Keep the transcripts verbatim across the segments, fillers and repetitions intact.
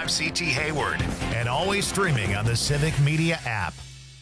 five C T Hayward, and always streaming on the Civic Media app.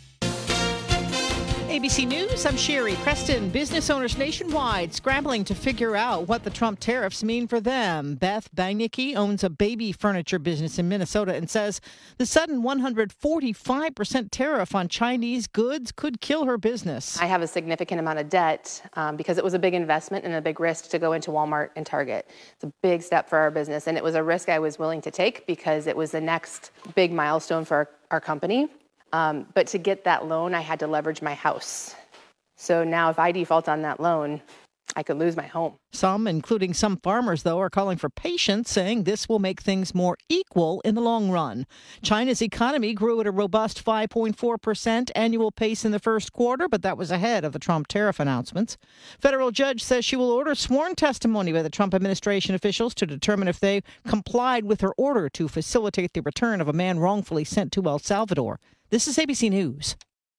A B C News, I'm Sherry Preston. Business owners nationwide scrambling to figure out what the Trump tariffs mean for them. Beth Bangnicki owns a baby furniture business in Minnesota and says the sudden one hundred forty-five percent tariff on Chinese goods could kill her business. I have a significant amount of debt um, because it was a big investment and a big risk to go into Walmart and Target. It's a big step for our business, and it was a risk I was willing to take because it was the next big milestone for our, our company. Um, but to get that loan, I had to leverage my house. So now if I default on that loan, I could lose my home. Some, including some farmers, though, are calling for patience, saying this will make things more equal in the long run. China's economy grew at a robust five point four percent annual pace in the first quarter, but that was ahead of the Trump tariff announcements. Federal judge says she will order sworn testimony by the Trump administration officials to determine if they complied with her order to facilitate the return of a man wrongfully sent to El Salvador. This is A B C News.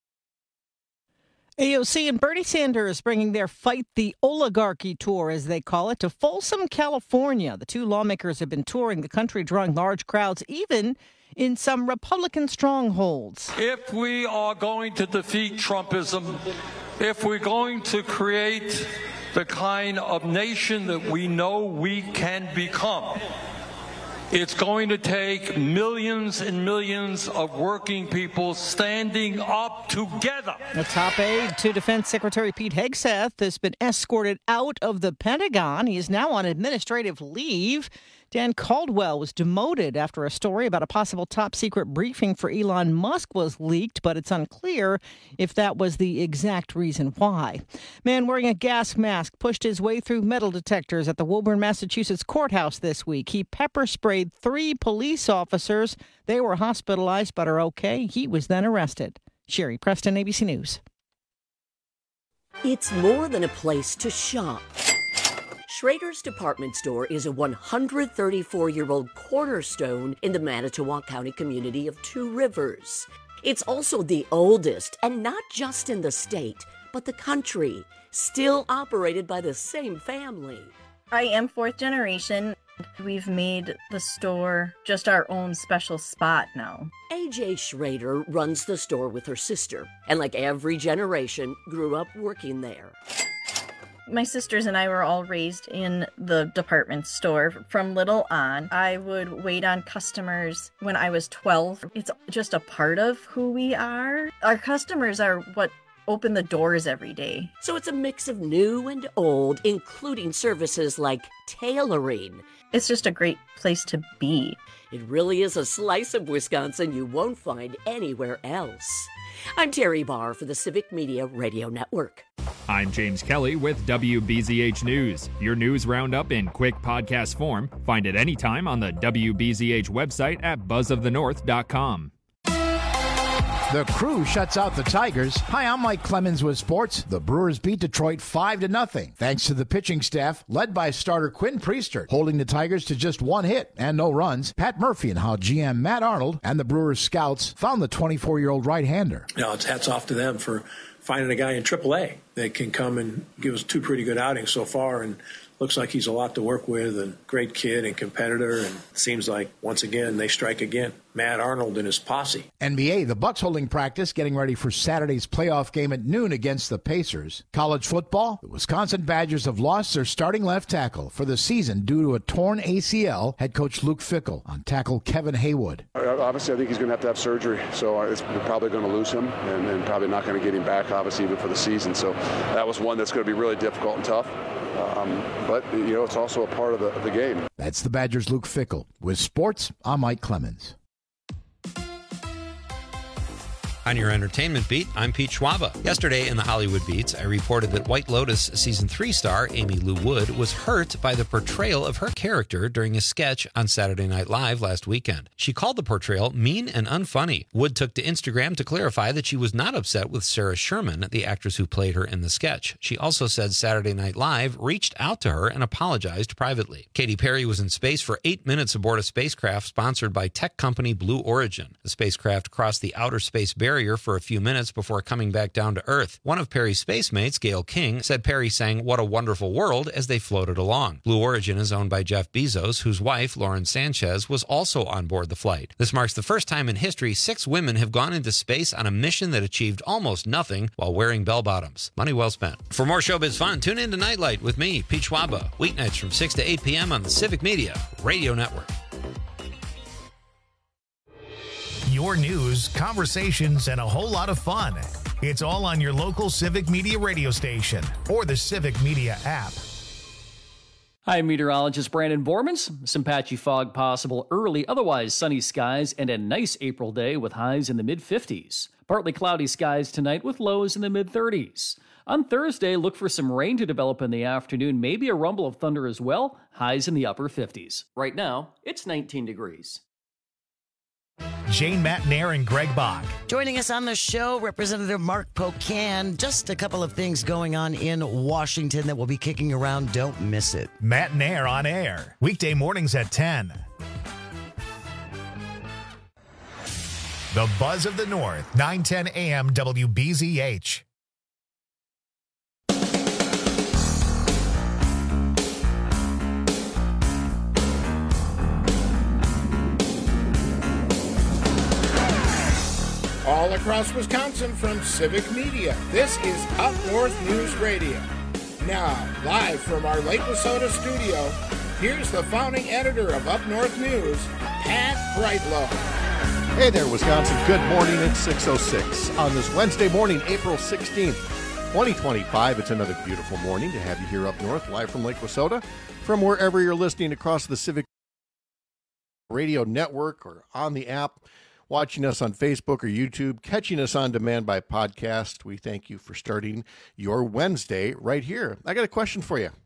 A O C and Bernie Sanders bringing their Fight the Oligarchy tour, as they call it, to Folsom, California. The two lawmakers have been touring the country, drawing large crowds, even in some Republican strongholds. If we are going to defeat Trumpism, if we're going to create the kind of nation that we know we can become, it's going to take millions and millions of working people standing up together. The top aide to Defense Secretary Pete Hegseth has been escorted out of the Pentagon. He is now on administrative leave. Dan Caldwell was demoted after a story about a possible top-secret briefing for Elon Musk was leaked, but it's unclear if that was the exact reason why. Man wearing a gas mask pushed his way through metal detectors at the Woburn, Massachusetts courthouse this week. He pepper sprayed three police officers. They were hospitalized but are okay. He was then arrested. Sherry Preston, A B C News. It's more than a place to shop. Schrader's Department Store is a one hundred thirty-four-year-old cornerstone in the Manitowoc County community of Two Rivers. It's also the oldest, and not just in the state, but the country, still operated by the same family. I am fourth generation. We've made the store just our own special spot now. A J Schrader runs the store with her sister, and like every generation, grew up working there. My sisters and I were all raised in the department store from little on. I would wait on customers when I was twelve. It's just a part of who we are. Our customers are what open the doors every day. So it's a mix of new and old, including services like tailoring. It's just a great place to be. It really is a slice of Wisconsin you won't find anywhere else. I'm Terry Barr for the Civic Media Radio Network. I'm James Kelly with W B Z H News. Your news roundup in quick podcast form. Find it anytime on the W B Z H website at buzz of the north dot com. The Crew shuts out the Tigers. Hi, I'm Mike Clemens with sports. The Brewers beat Detroit five to nothing, thanks to the pitching staff led by starter Quinn Priester, holding the Tigers to just one hit and no runs. Pat Murphy and how G M Matt Arnold and the Brewers scouts found the twenty-four-year-old right-hander. You know, it's hats off to them for finding a guy in triple A that can come and give us two pretty good outings so far, and looks like he's a lot to work with, and great kid and competitor, and seems like, once again, they strike again. Matt Arnold and his posse. N B A, the Bucks holding practice, getting ready for Saturday's playoff game at noon against the Pacers. College football, the Wisconsin Badgers have lost their starting left tackle for the season due to a torn A C L. Head coach Luke Fickell on tackle Kevin Haywood. Obviously, I think he's going to have to have surgery, so it's probably going to lose him, and, and probably not going to get him back, obviously, even for the season. So that was one that's going to be really difficult and tough. Um, but, you know, it's also a part of the, of the game. That's the Badgers' Luke Fickell. With sports, I'm Mike Clemens. On your entertainment beat, I'm Pete Schwaba. Yesterday in the Hollywood Beats, I reported that White Lotus Season three star Amy Lou Wood was hurt by the portrayal of her character during a sketch on Saturday Night Live last weekend. She called the portrayal mean and unfunny. Wood took to Instagram to clarify that she was not upset with Sarah Sherman, the actress who played her in the sketch. She also said Saturday Night Live reached out to her and apologized privately. Katy Perry was in space for eight minutes aboard a spacecraft sponsored by tech company Blue Origin. The spacecraft crossed the outer space barrier carrier for a few minutes before coming back down to Earth. One of Perry's space mates, Gail King, said Perry sang "What a Wonderful World" as they floated along. Blue Origin is owned by Jeff Bezos, whose wife, Lauren Sanchez, was also on board the flight. This marks the first time in history six women have gone into space on a mission that achieved almost nothing while wearing bell-bottoms. Money well spent. For more showbiz fun, tune in to Nightlight with me, Pete Schwaba, weeknights from six to eight p.m. on the Civic Media Radio Network. Your news, conversations, and a whole lot of fun. It's all on your local Civic Media radio station or the Civic Media app. Hi, meteorologist Brandon Bormans. Some patchy fog possible early, otherwise sunny skies and a nice April day with highs in the mid fifties. Partly cloudy skies tonight with lows in the mid thirties. On Thursday, look for some rain to develop in the afternoon, maybe a rumble of thunder as well, highs in the upper fifties. Right now, it's nineteen degrees. Jane Matnair and Greg Bach. Joining us on the show, Representative Mark Pocan. Just a couple of things going on in Washington that will be kicking around. Don't miss it. Matnair on air. Weekday mornings at ten. The Buzz of the North, nine ten a.m. W B Z H. All across Wisconsin from Civic Media, this is Up North News Radio. Now, live from our Lake Wissota studio, here's the founding editor of Up North News, Pat Brightlow. Hey there, Wisconsin. Good morning. It's six oh six on this Wednesday morning, April sixteenth, twenty twenty-five. It's another beautiful morning to have you here up north, live from Lake Wissota, from wherever you're listening across the Civic Radio Network or on the app. Watching us on Facebook or YouTube, catching us on demand by podcast. We thank you for starting your Wednesday right here. I got a question for you.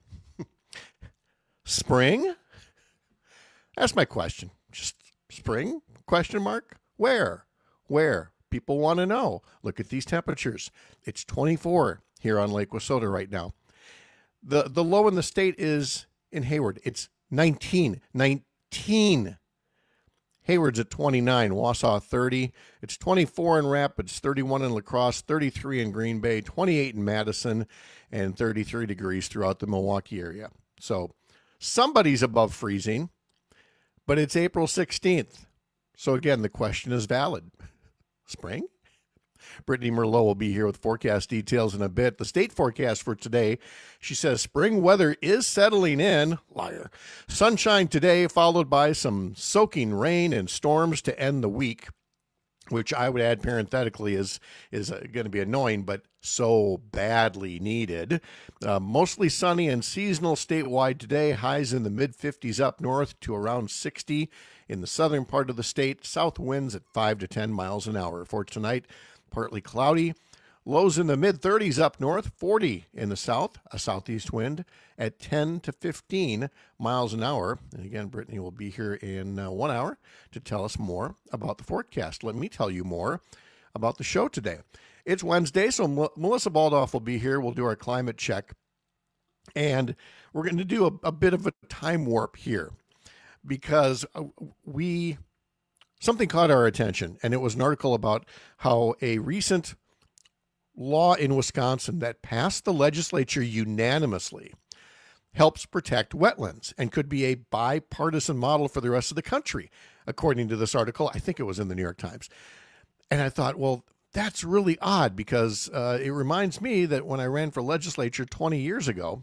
Spring? That's my question. Just spring? Question mark? Where? Where? People want to know. Look at these temperatures. It's twenty-four here on Lake Wissota right now. The, the low in the state is in Hayward. It's nineteen. nineteen. Hayward's at twenty-nine, Wausau thirty. It's twenty-four in Rapids, thirty-one in La Crosse, thirty-three in Green Bay, twenty-eight in Madison, and thirty-three degrees throughout the Milwaukee area. So somebody's above freezing, but it's April sixteenth. So again, the question is valid. Spring? Brittany Merlot will be here with forecast details in a bit. The state forecast for today, she says spring weather is settling in. Liar. Sunshine today, followed by some soaking rain and storms to end the week, which I would add parenthetically is, is going to be annoying, but so badly needed. Uh, mostly sunny and seasonal statewide today. Highs in the mid fifties up north to around sixty in the southern part of the state. South winds at five to ten miles an hour. For tonight, partly cloudy. Lows in the mid thirties up north, forty in the south, a southeast wind at ten to fifteen miles an hour. And again, Brittany will be here in uh, one hour to tell us more about the forecast. Let me tell you more about the show today. It's Wednesday, so M- Melissa Baldoff will be here. We'll do our climate check. And we're going to do a, a bit of a time warp here because we... something caught our attention, and it was an article about how a recent law in Wisconsin that passed the legislature unanimously helps protect wetlands and could be a bipartisan model for the rest of the country, according to this article. I think it was in the New York Times. And I thought, well, that's really odd because uh, it reminds me that when I ran for legislature twenty years ago,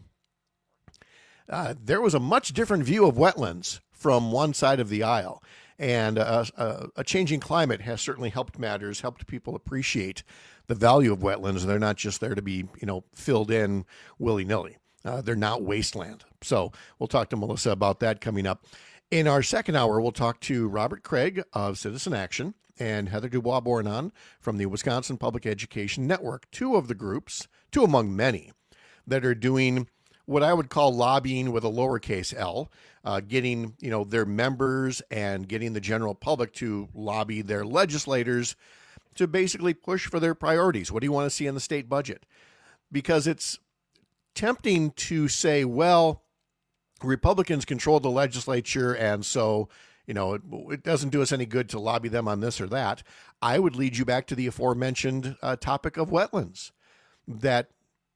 uh, there was a much different view of wetlands from one side of the aisle. And uh, a, a changing climate has certainly helped matters, helped people appreciate the value of wetlands. And they're not just there to be, you know, filled in willy-nilly. Uh, they're not wasteland. So we'll talk to Melissa about that coming up. In our second hour, we'll talk to Robert Craig of Citizen Action and Heather Dubois-Bournon from the Wisconsin Public Education Network, two of the groups, two among many, that are doing what I would call lobbying with a lowercase l, uh, getting, you know, their members and getting the general public to lobby their legislators to basically push for their priorities. What do you want to see in the state budget? Because it's tempting to say, well, Republicans control the legislature, and so You know, it, it doesn't do us any good to lobby them on this or that. I would lead you back to the aforementioned uh, topic of wetlands, that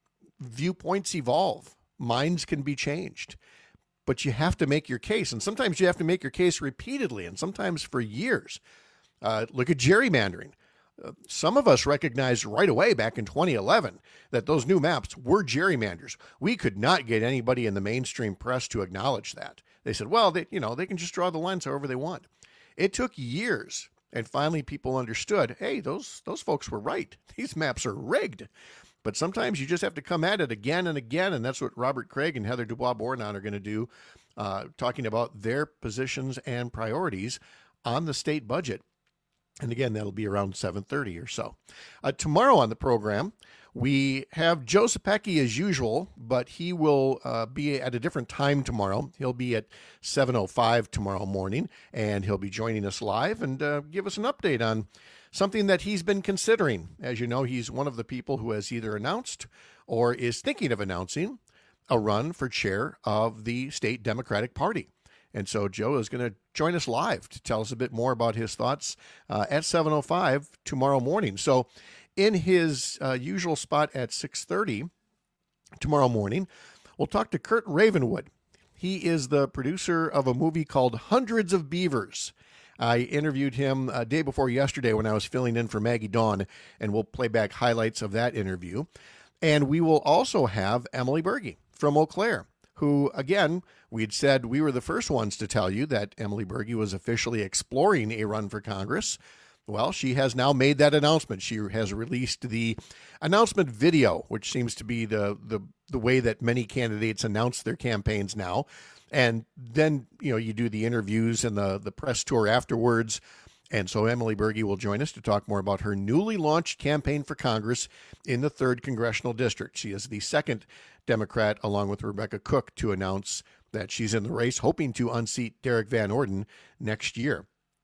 viewpoints evolve, minds can be changed, but you have to make your case. And sometimes you have to make your case repeatedly, and sometimes for years. Uh, look at gerrymandering. Uh, some of us recognized right away back in twenty eleven that those new maps were gerrymanders. We could not get anybody in the mainstream press to acknowledge that. They said, well, they, you know, they can just draw the lines however they want. It took years, and finally people understood, hey, those those folks were right. These maps are rigged. But sometimes you just have to come at it again and again, and that's what Robert Craig and Heather Dubois-Bornon are going to do, uh, talking about their positions and priorities on the state budget. And again, that'll be around seven thirty or so. Uh, tomorrow on the program, we have Joe Zepecki as usual, but he will uh, be at a different time tomorrow. He'll be at seven oh five tomorrow morning, and he'll be joining us live and uh, give us an update on something that he's been considering. As you know, he's one of the people who has either announced or is thinking of announcing a run for chair of the state Democratic Party. And so Joe is going to join us live to tell us a bit more about his thoughts uh, at seven oh five tomorrow morning. So in his uh, usual spot at six thirty tomorrow morning, we'll talk to Kurt Ravenwood. He is the producer of a movie called Hundreds of Beavers. I interviewed him a day before yesterday when I was filling in for Maggie Dawn, and we'll play back highlights of that interview. And we will also have Emily Berge from Eau Claire, who, again, we had said we were the first ones to tell you that Emily Berge was officially exploring a run for Congress. Well, she has now made that announcement. She has released the announcement video, which seems to be the the, the way that many candidates announce their campaigns now. And then, you know, you do the interviews and the, the press tour afterwards. And so Emily Berge will join us to talk more about her newly launched campaign for Congress in the third Congressional District. She is the second Democrat, along with Rebecca Cook, to announce that she's in the race, hoping to unseat Derek Van Orden next year.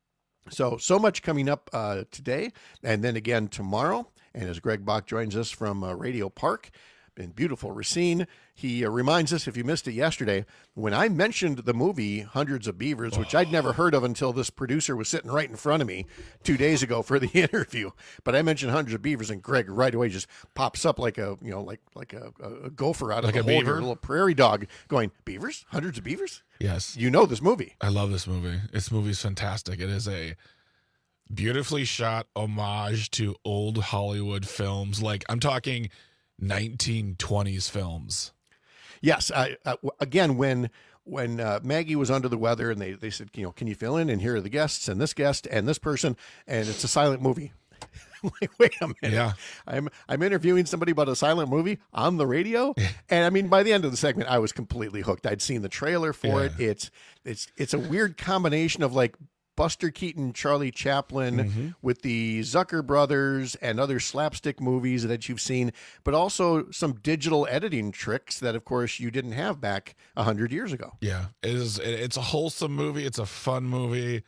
So, so much coming up uh, today, and then again tomorrow. And as Greg Bach joins us from uh, Radio Park in beautiful Racine, he uh, reminds us, if you missed it yesterday, when I mentioned the movie Hundreds of Beavers, which I'd never heard of until this producer was sitting right in front of me two days ago for the interview. But I mentioned Hundreds of Beavers, and Greg right away just pops up like a, you know, like like a, a gopher out of like a, a hole beaver, here, a little prairie dog, going, beavers? Hundreds of beavers? Yes. You know this movie. I love this movie. This movie is fantastic. It is a beautifully shot homage to old Hollywood films. Like, I'm talking nineteen twenties films. Yes. I, uh, again, when when uh, Maggie was under the weather and they, they said, you know, can you fill in? And here are the guests and this guest and this person. And it's a silent movie. Like, wait a minute. Yeah. I'm I'm interviewing somebody about a silent movie on the radio. And I mean, by the end of the segment, I was completely hooked. I'd seen the trailer for Yeah. it. It's it's it's a weird combination of like Buster Keaton, Charlie Chaplin, Mm-hmm. with the Zucker brothers and other slapstick movies that you've seen, but also some digital editing tricks that, of course, you didn't have back a hundred years ago. Yeah, it is. it- It's a wholesome movie. It's a fun movie.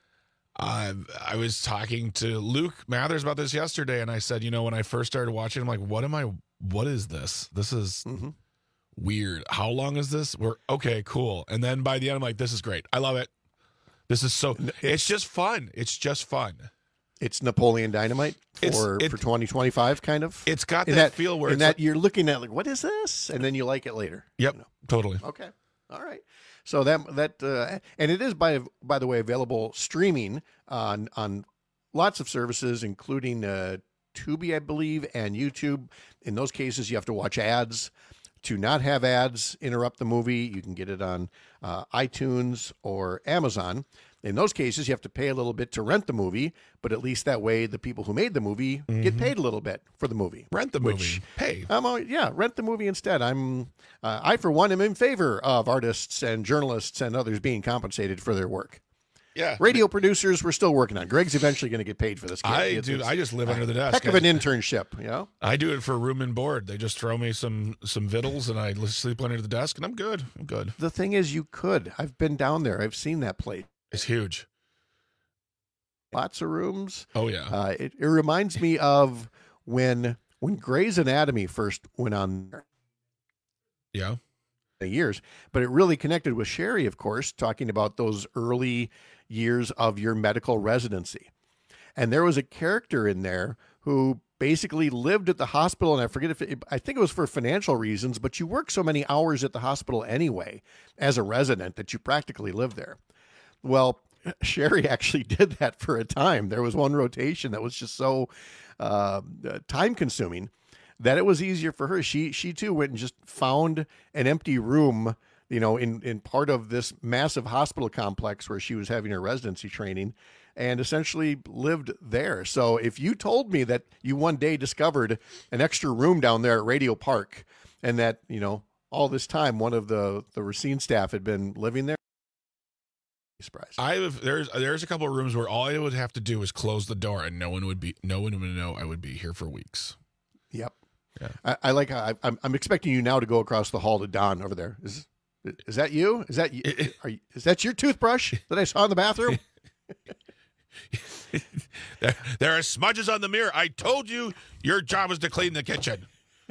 Uh, I was talking to Luke Mathers about this yesterday, and I said, you know, when I first started watching, I'm like, what am I? What is this? This is Mm-hmm. weird. How long is this? We're okay, cool. And then by the end, I'm like, this is great. I love it. This is so. It's just fun. It's just fun. It's Napoleon Dynamite for It's- it- for twenty twenty-five, kind of. It's got In that, feel where in it's that like- you're looking at like, what is this? And then you like it later. Yep, totally. Okay. All right. So that that uh, and it is by by the way available streaming on on lots of services, including uh, Tubi, I believe, and YouTube. In those cases, you have to watch ads. To not have ads interrupt the movie, you can get it on uh, iTunes or Amazon. In those cases, you have to pay a little bit to rent the movie, but at least that way the people who made the movie get paid a little bit for the movie. Rent the Which, movie. Pay. I'm always, yeah, rent the movie instead. I'm, uh, I for one am in favor of artists and journalists and others being compensated for their work. Yeah. Radio producers, we're still working on. Greg's eventually going to get paid for this. Kid. I It's- do. it's I just live a under the desk. Heck of an internship, you know. I do it for room and board. They just throw me some some vittles, and I sleep under the desk, and I'm good. I'm good. The thing is, you could. I've been down there. I've seen that place. It's huge. Lots of rooms. Oh yeah. Uh, it, it reminds me of when when Grey's Anatomy first went on there. Yeah. Years, but it really connected with Sherry, of course, talking about those early years of your medical residency. And there was a character in there who basically lived at the hospital, and I forget if it, I think it was for financial reasons, but you work so many hours at the hospital anyway as a resident that you practically live there. Well, Sherry actually did that for a time. There was one rotation that was just so uh, time consuming that it was easier for her. She she too went and just found an empty room, you know, in, in part of this massive hospital complex where she was having her residency training, and essentially lived there. So if you told me that you one day discovered an extra room down there at Radio Park, and that, you know, all this time one of the, the Racine staff had been living there, surprised. I have, there's there's a couple of rooms where all I would have to do is close the door, and no one would be no one would know I would be here for weeks. Yep. Yeah. I, I like how I, I'm I'm expecting you now to go across the hall to Don over there. Is is that you? Is that you? Are you, is that your toothbrush that I saw in the bathroom? there, there are smudges on the mirror. I told you your job was to clean the kitchen.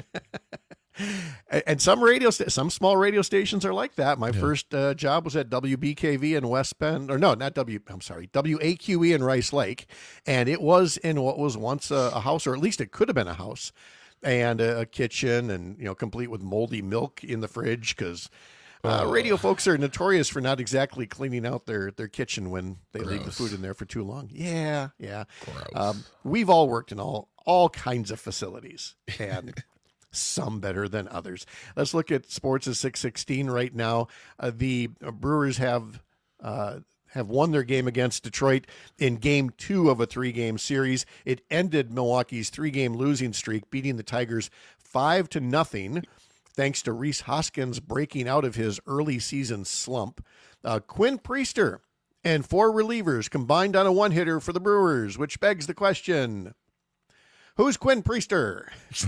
And some radio, sta- some small radio stations are like that. My Yeah. first uh, job was at W B K V in West Bend, or no, not W. I'm sorry, W A Q E in Rice Lake, and it was in what was once a, a house, or at least it could have been a house, and a, a kitchen, and you know, complete with moldy milk in the fridge, because uh, Oh. radio folks are notorious for not exactly cleaning out their their kitchen when they leave the Gross. food in there for too long. Yeah, yeah. Gross. Um, we've all worked in all all kinds of facilities, and some better than others. Let's look at sports at six sixteen right now. Uh, the Brewers have uh, have won their game against Detroit in game two of a three-game series. It ended Milwaukee's three-game losing streak, beating the Tigers five to nothing, thanks to Rhys Hoskins breaking out of his early season slump. Uh, Quinn Priester and four relievers combined on a one-hitter for the Brewers, which begs the question, who's Quinn Priester?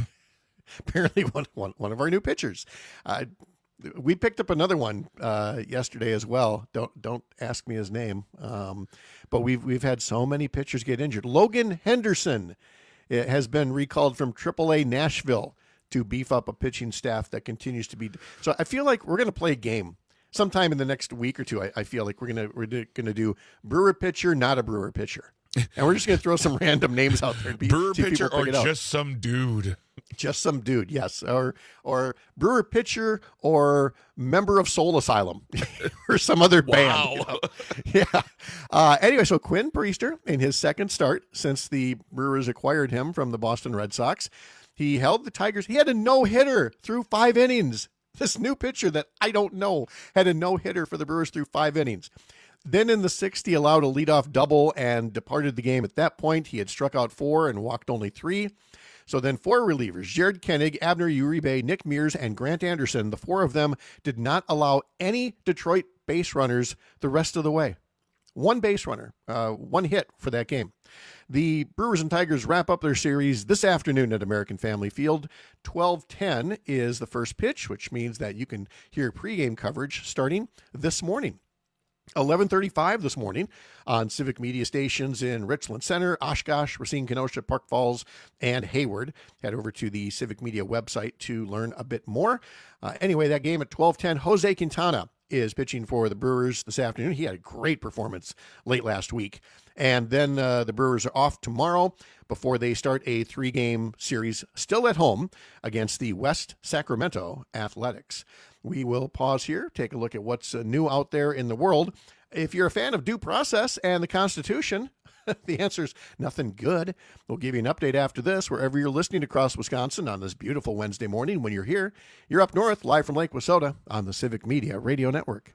Apparently one, one, one of our new pitchers. Uh, we picked up another one uh, yesterday as well. Don't don't ask me his name. Um, but we've we've had so many pitchers get injured. Logan Henderson uh, has been recalled from triple A Nashville to beef up a pitching staff that continues to be. So I feel like we're going to play a game sometime in the next week or two. I, I feel like we're gonna we're going to do Brewer pitcher, not a Brewer pitcher. And we're just going to throw some random names out there. And be, Brewer see if pitcher people or pick it out. just some dude? Just some dude, yes. Or or Brewer pitcher or member of Soul Asylum or some other band. Wow. You know? Yeah. Uh, anyway, so Quinn Priester, in his second start since the Brewers acquired him from the Boston Red Sox, he held the Tigers. He had a no-hitter through five innings. This new pitcher that I don't know had a no-hitter for the Brewers through five innings. Then in the sixth, he allowed a leadoff double and departed the game. At that point, he had struck out four and walked only three. So then four relievers, Jared Koenig, Abner Uribe, Nick Mears, and Grant Anderson, the four of them did not allow any Detroit base runners the rest of the way. One base runner, uh, one hit for that game. The Brewers and Tigers wrap up their series this afternoon at American Family Field. twelve ten is the first pitch, which means that you can hear pregame coverage starting this morning. eleven thirty-five this morning on Civic Media stations in Richland Center, Oshkosh, Racine, Kenosha, Park Falls, and Hayward. Head over to the Civic Media website to learn a bit more. Uh, anyway, that game at twelve ten, Jose Quintana is pitching for the Brewers this afternoon. He had a great performance late last week. And then uh, the Brewers are off tomorrow before they start a three-game series still at home against the West Sacramento Athletics. We will pause here, take a look at what's uh, new out there in the world. If you're a fan of due process and the Constitution, the answer is nothing good. We'll give you an update after this, wherever you're listening across Wisconsin on this beautiful Wednesday morning. When you're here, you're up north, live from Lake Wissota on the Civic Media Radio Network.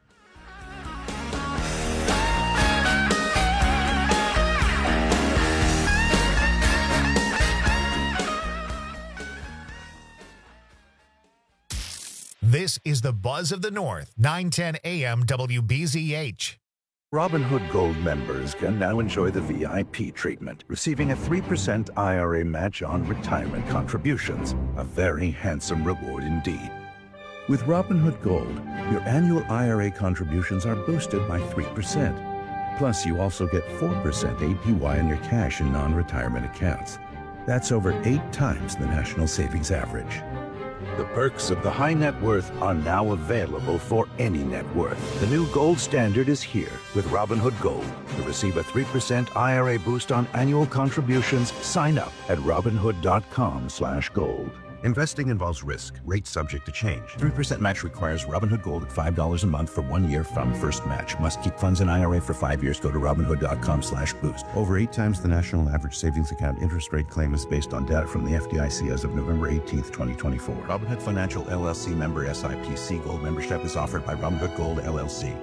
This is the Buzz of the North, nine ten A M W B Z H. Robinhood Gold members can now enjoy the V I P treatment, receiving a three percent I R A match on retirement contributions, a very handsome reward indeed. With Robinhood Gold, your annual I R A contributions are boosted by three percent. Plus, you also get four percent A P Y on your cash and non-retirement accounts. That's over eight times the national savings average. The perks of the high net worth are now available for any net worth. The new gold standard is here with Robinhood Gold. To receive a three percent I R A boost on annual contributions, sign up at Robinhood.com slash gold. Investing involves risk. Rates subject to change. three percent match requires Robinhood Gold at five dollars a month for one year from first match. Must keep funds in I R A for five years. Go to Robinhood.com slash boost. Over eight times the national average savings account interest rate claim is based on data from the F D I C as of November eighteenth, twenty twenty-four. Robinhood Financial, L L C member S I P C. Gold membership is offered by Robinhood Gold, L L C.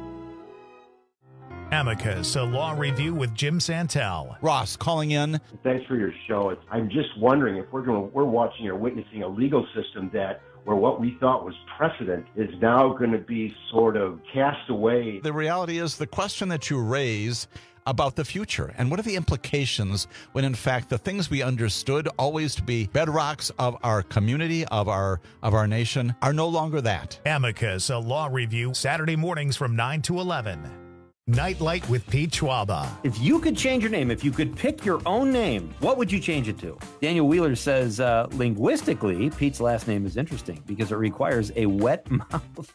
Amicus, a law review with Jim Santel. Ross calling in. Thanks for your show. I'm just wondering if we're going, we're watching or witnessing a legal system that where what we thought was precedent is now going to be sort of cast away. The reality is the question that you raise about the future and what are the implications when in fact the things we understood always to be bedrocks of our community, of our of our nation, are no longer that. Amicus, a law review, Saturday mornings from nine to eleven. Nightlight with Pete Schwaba. If you could change your name, if you could pick your own name, what would you change it to? Daniel Wheeler says, uh, linguistically, Pete's last name is interesting because it requires a wet mouth.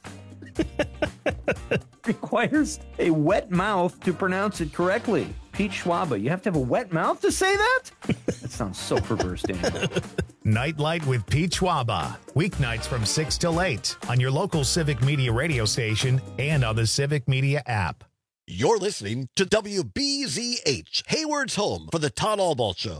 requires a wet mouth to pronounce it correctly. Pete Schwaba, you have to have a wet mouth to say that? That sounds so perverse, Daniel. Nightlight with Pete Schwaba. Weeknights from six till eight on your local Civic Media radio station and on the Civic Media app. You're listening to W B Z H, Hayward's home for the Todd Albaugh Show.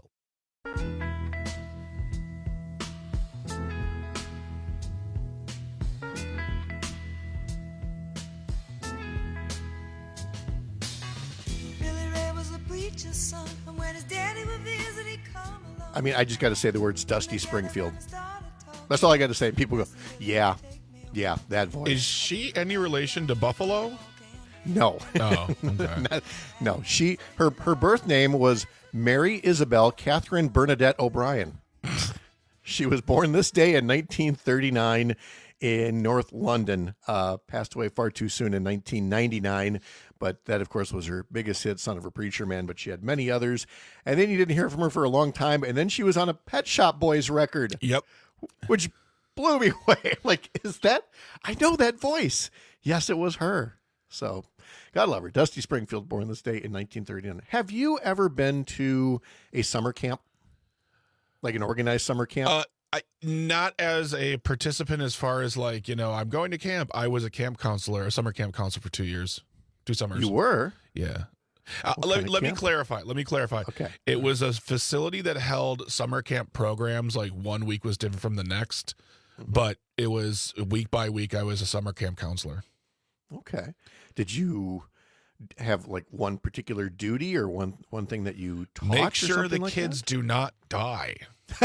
I mean, I just got to say the words Dusty Springfield. That's all I got to say. People go, yeah, yeah, that voice. Is she any relation to Buffalo? No. Oh, okay. Not, no. She her her birth name was Mary Isabel Catherine Bernadette O'Brien. She was born this day in nineteen thirty-nine in North London. Uh, passed away far too soon in nineteen ninety-nine. But that, of course, was her biggest hit, Son of a Preacher Man. But she had many others. And then you didn't hear from her for a long time. And then she was on a Pet Shop Boys record. Yep. Which blew me away. Like, is that? I know that voice. Yes, it was her. So, God love her. Dusty Springfield, born this day in nineteen thirty-nine. Have you ever been to a summer camp? Like an organized summer camp? Uh, I, not as a participant as far as like, you know, I'm going to camp. I was a camp counselor, a summer camp counselor for two years. Two summers. You were? Yeah. Uh, let let me clarify. Let me clarify. Okay. It was a facility that held summer camp programs. Like one week was different from the next, mm-hmm. but it was week by week. I was a summer camp counselor. Okay. Did you have like one particular duty or one one thing that you taught? Make sure the like kids that? do not die.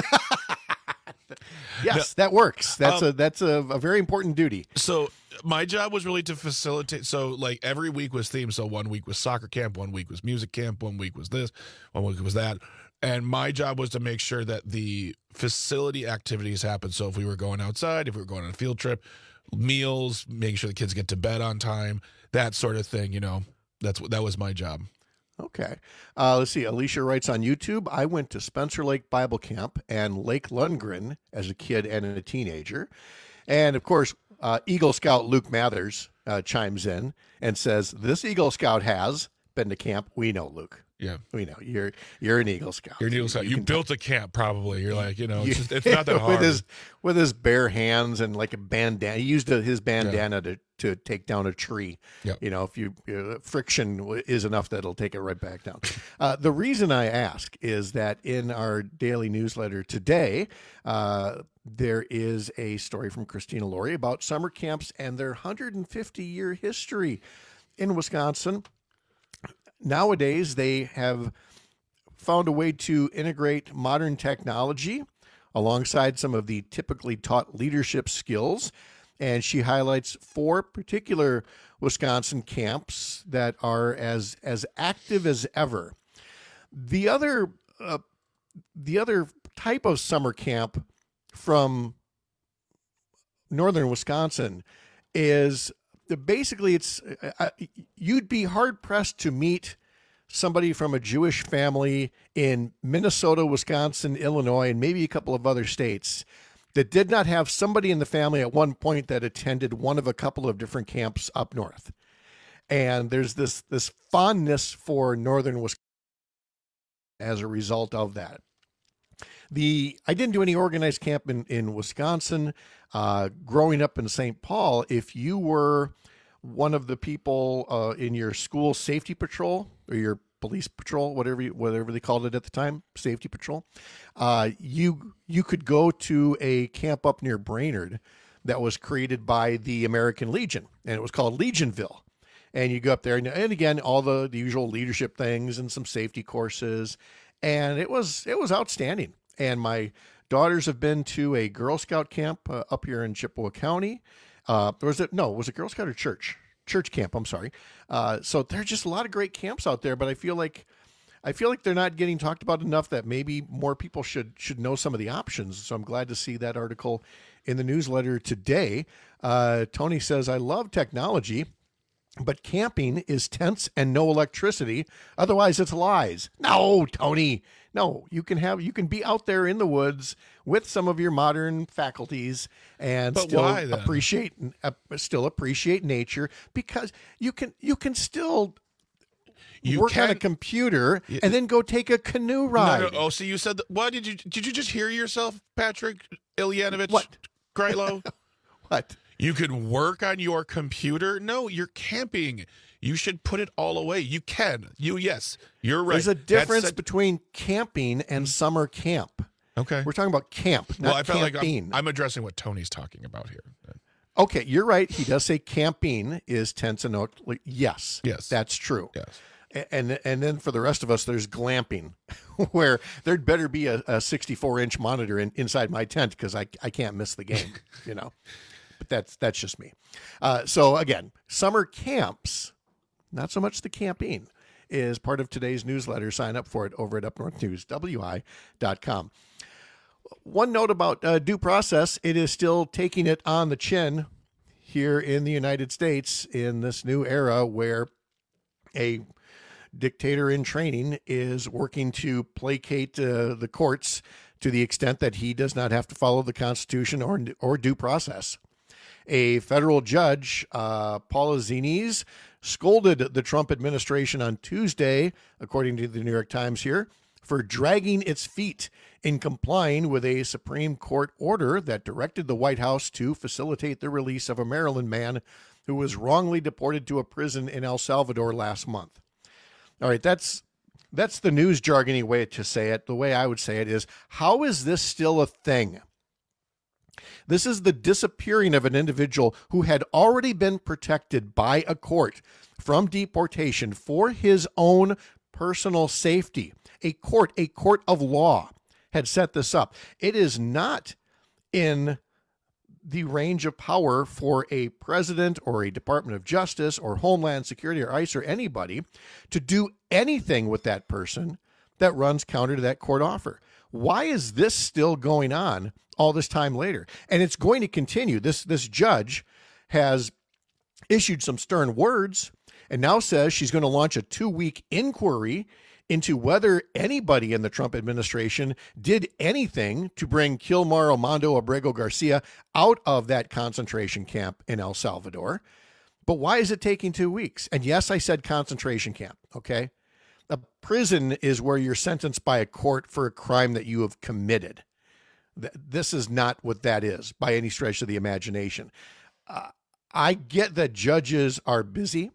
Yes, that works. That's um, a that's a, a very important duty. So my job was really to facilitate. So like every week was themed. So one week was soccer camp, one week was music camp, one week was this, one week was that. And my job was to make sure that the facility activities happened. So if we were going outside, if we were going on a field trip, meals, making sure the kids get to bed on time, that sort of thing. You know, that's what that was my job. Okay. Uh, let's see. Alicia writes on YouTube, I went to Spencer Lake Bible Camp and Lake Lundgren as a kid and a teenager. And, of course, uh, Eagle Scout Luke Mathers uh, chimes in and says, this Eagle Scout has been to camp. We know, Luke. Yeah. We know. You're you're an Eagle Scout. You're an Eagle Scout. You, you built a camp, probably. You're like, you know, it's, you, just, it's not that hard. With his, with his bare hands and like a bandana. He used a, his bandana yeah. to, to take down a tree. Yep. You know, if you uh, friction is enough that it'll take it right back down. Uh, the reason I ask is that in our daily newsletter today, uh, there is a story from Christina Laurie about summer camps and their one hundred fifty year history in Wisconsin. Nowadays, they have found a way to integrate modern technology alongside some of the typically taught leadership skills. And she highlights four particular Wisconsin camps that are as as active as ever. The other uh, the other type of summer camp from northern Wisconsin is basically it's uh, you'd be hard pressed to meet somebody from a Jewish family in Minnesota, Wisconsin, Illinois, and maybe a couple of other states that did not have somebody in the family at one point that attended one of a couple of different camps up north. And there's this this fondness for northern Wisconsin as a result of that. The I didn't do any organized camp in, in Wisconsin. Uh, growing up in Saint Paul, if you were one of the people uh, in your school safety patrol or your police patrol, whatever you, whatever they called it at the time, safety patrol, uh, you you could go to a camp up near Brainerd that was created by the American Legion, and it was called Legionville. And you go up there, and, and again, all the, the usual leadership things and some safety courses, and it was it was outstanding. And my daughters have been to a Girl Scout camp uh, up here in Chippewa County. Uh, or was it no? Was it Girl Scout or church? Church camp. I'm sorry. Uh, so there's just a lot of great camps out there, but I feel like I feel like they're not getting talked about enough. That maybe more people should should know some of the options. So I'm glad to see that article in the newsletter today. Uh, Tony says, "I love technology, but camping is tents and no electricity. Otherwise, it's lies." No, Tony. No, you can have you can be out there in the woods with some of your modern faculties and But still why, then? appreciate uh, still appreciate nature, because you can you can still You work on a can- computer and then go take a canoe ride. No, no, oh, so you said that, why did you did you just hear yourself, Patrick Ilyanovich? What? Grilo? What? You could work on your computer? No, you're camping. You should put it all away. You can. You yes, you're right. There's a That's difference a- between camping and summer camp. Okay. We're talking about camp, not well, I felt camping. like I'm, I'm addressing what Tony's talking about here. Okay, you're right. He does say camping is tents and oak. Yes, yes, that's true. Yes, and and then for the rest of us, there's glamping, where there'd better be a, a sixty-four inch monitor in, inside my tent because I I can't miss the game, you know. But that's that's just me. Uh, so again, summer camps, not so much the camping, is part of today's newsletter. Sign up for it over at up north news w i dot com. One note about uh, due process, it is still taking it on the chin here in the United States in this new era where a dictator in training is working to placate uh, the courts to the extent that he does not have to follow the Constitution or, or due process. A federal judge, uh, Paula Zines, scolded the Trump administration on Tuesday, according to the New York Times here, for dragging its feet in complying with a Supreme Court order that directed the White House to facilitate the release of a Maryland man who was wrongly deported to a prison in El Salvador last month. All right, that's that's the news jargony way to say it. The way I would say it is, how is this still a thing? This is the disappearing of an individual who had already been protected by a court from deportation for his own personal safety. A court, a court of law had set this up. It is not in the range of power for a president or a Department of Justice or Homeland Security or ICE or anybody to do anything with that person that runs counter to that court offer. Why is this still going on all this time later? And it's going to continue. This, this judge has issued some stern words and now says she's going to launch a two-week inquiry into whether anybody in the Trump administration did anything to bring Kilmar Armando Abrego Garcia out of that concentration camp in El Salvador. But why is it taking two weeks? And yes, I said concentration camp, okay? A prison is where you're sentenced by a court for a crime that you have committed. This is not what that is by any stretch of the imagination. Uh, I get that judges are busy.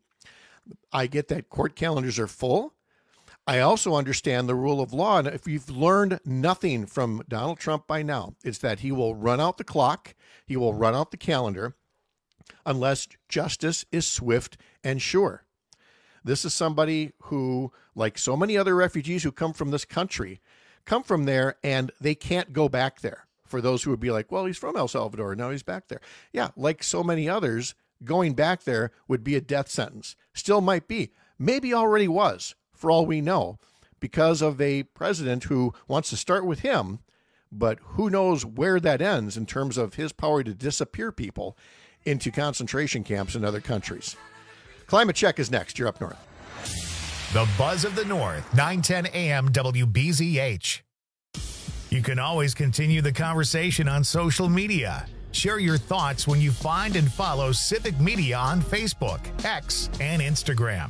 I get that court calendars are full. I also understand the rule of law, and if you've learned nothing from Donald Trump by now, it's that he will run out the clock, he will run out the calendar, unless justice is swift and sure. This is somebody who, like so many other refugees who come from this country, come from there and they can't go back there. For those who would be like, well, he's from El Salvador, now he's back there. Yeah, like so many others, going back there would be a death sentence. Still might be. Maybe already was, for all we know, because of a president who wants to start with him, but who knows where that ends in terms of his power to disappear people into concentration camps in other countries. Climate Check is next. You're up north. The Buzz of the North, nine ten a.m. W B Z H. You can always continue the conversation on social media. Share your thoughts when you find and follow Civic Media on Facebook, X, and Instagram.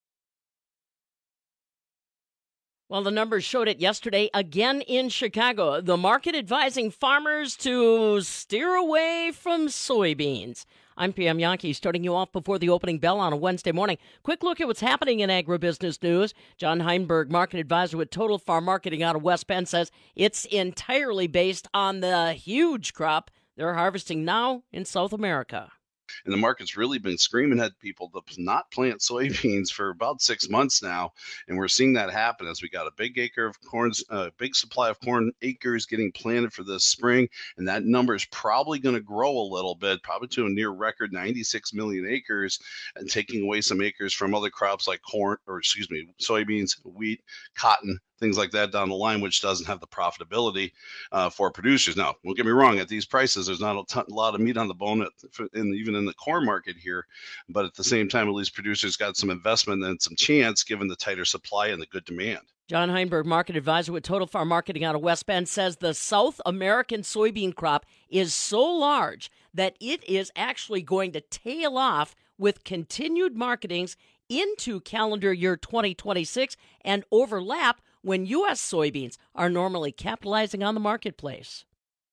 Well, the numbers showed it yesterday again in Chicago. The market advising farmers to steer away from soybeans. I'm Pam Yankee, starting you off before the opening bell on a Wednesday morning. Quick look at what's happening in agribusiness news. John Heinberg, market advisor with Total Farm Marketing out of West Bend, says it's entirely based on the huge crop they're harvesting now in South America. And the market's really been screaming at people to not plant soybeans for about six months now. And we're seeing that happen as we got a big acre of corn, a uh, big supply of corn acres getting planted for this spring. And that number is probably going to grow a little bit, probably to a near record ninety-six million acres, and taking away some acres from other crops like corn, or excuse me, soybeans, wheat, cotton, things like that down the line, which doesn't have the profitability uh, for producers. Now, don't get me wrong, at these prices, there's not a, ton, a lot of meat on the bone, at, in, even in the corn market here. But at the same time, at least producers got some investment and some chance given the tighter supply and the good demand. John Heinberg, market advisor with Total Farm Marketing out of West Bend, says the South American soybean crop is so large that it is actually going to tail off with continued marketings into calendar year twenty twenty-six and overlap when U S soybeans are normally capitalizing on the marketplace.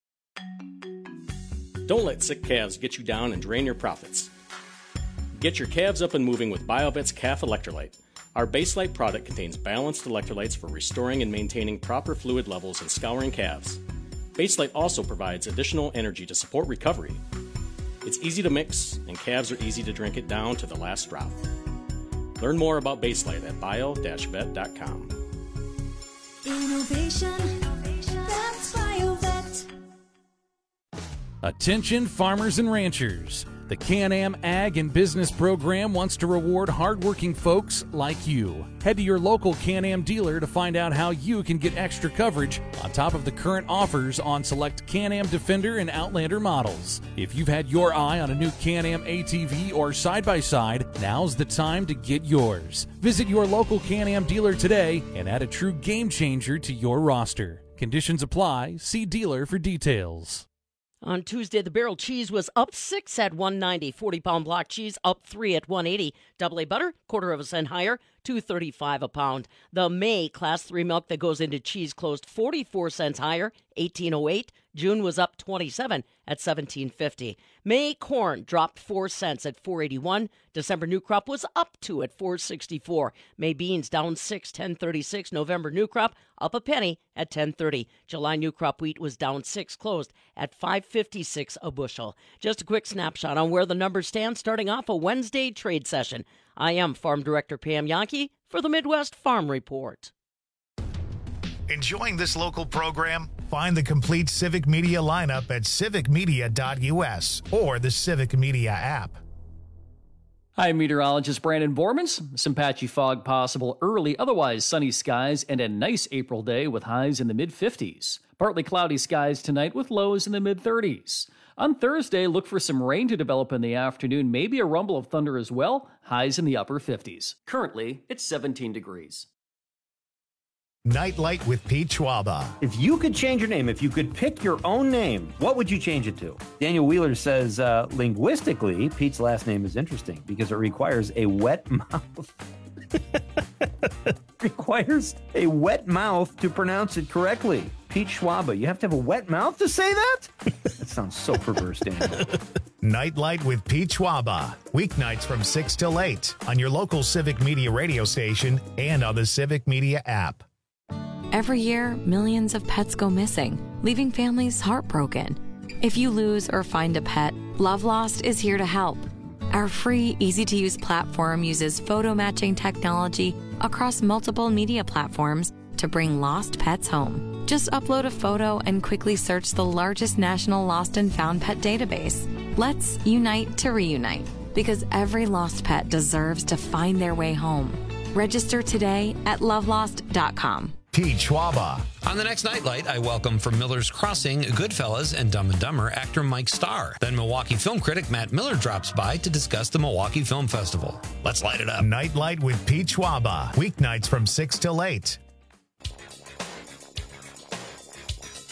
Don't let sick calves get you down and drain your profits. Get your calves up and moving with BioVet's Calf Electrolyte. Our Baselite product contains balanced electrolytes for restoring and maintaining proper fluid levels and scouring calves. Baselite also provides additional energy to support recovery. It's easy to mix, and calves are easy to drink it down to the last drop. Learn more about Baselite at bio dash vet dot com. Innovation, that's BioVet. Attention farmers and ranchers. The Can-Am Ag and Business Program wants to reward hardworking folks like you. Head to your local Can-Am dealer to find out how you can get extra coverage on top of the current offers on select Can-Am Defender and Outlander models. If you've had your eye on a new Can-Am A T V or side-by-side, now's the time to get yours. Visit your local Can-Am dealer today and add a true game changer to your roster. Conditions apply. See dealer for details. On Tuesday, the barrel cheese was up six at one ninety. forty-pound block cheese up three at one eighty. Double A butter, quarter of a cent higher, two thirty-five a pound. The May Class three milk that goes into cheese closed forty-four cents higher, eighteen oh eight. June was up twenty-seven at seventeen fifty. May corn dropped four cents at four eighty-one. December new crop was up two at four sixty-four. May beans down six, ten thirty-six. November new crop up a penny at ten thirty. July new crop wheat was down six, closed at five fifty-six a bushel. Just a quick snapshot on where the numbers stand starting off a Wednesday trade session. I am Farm Director Pam Yankee for the Midwest Farm Report. Enjoying this local program? Find the complete Civic Media lineup at civic media dot u s or the Civic Media app. Hi, meteorologist Brandon Bormans. Some patchy fog possible early, otherwise sunny skies and a nice April day with highs in the mid fifties. Partly cloudy skies tonight with lows in the mid thirties. On Thursday, look for some rain to develop in the afternoon, maybe a rumble of thunder as well, highs in the upper fifties. Currently, it's seventeen degrees. Nightlight with Pete Schwaba. If you could change your name, if you could pick your own name, what would you change it to? Daniel Wheeler says, uh, linguistically, Pete's last name is interesting because it requires a wet mouth. requires a wet mouth to pronounce it correctly. Pete Schwaba, you have to have a wet mouth to say that? That sounds so perverse, Daniel. Nightlight with Pete Schwaba. Weeknights from six till eight on your local Civic Media radio station and on the Civic Media app. Every year, millions of pets go missing, leaving families heartbroken. If you lose or find a pet, Love Lost is here to help. Our free, easy-to-use platform uses photo matching technology across multiple media platforms to bring lost pets home. Just upload a photo and quickly search the largest national lost and found pet database. Let's unite to reunite, because every lost pet deserves to find their way home. Register today at love lost dot com. Pete Schwaba. On the next Nightlight, I welcome from Miller's Crossing, Goodfellas, and Dumb and Dumber actor Mike Starr. Then Milwaukee film critic Matt Miller drops by to discuss the Milwaukee Film Festival. Let's light it up. Nightlight with Pete Schwaba. Weeknights from six till eight.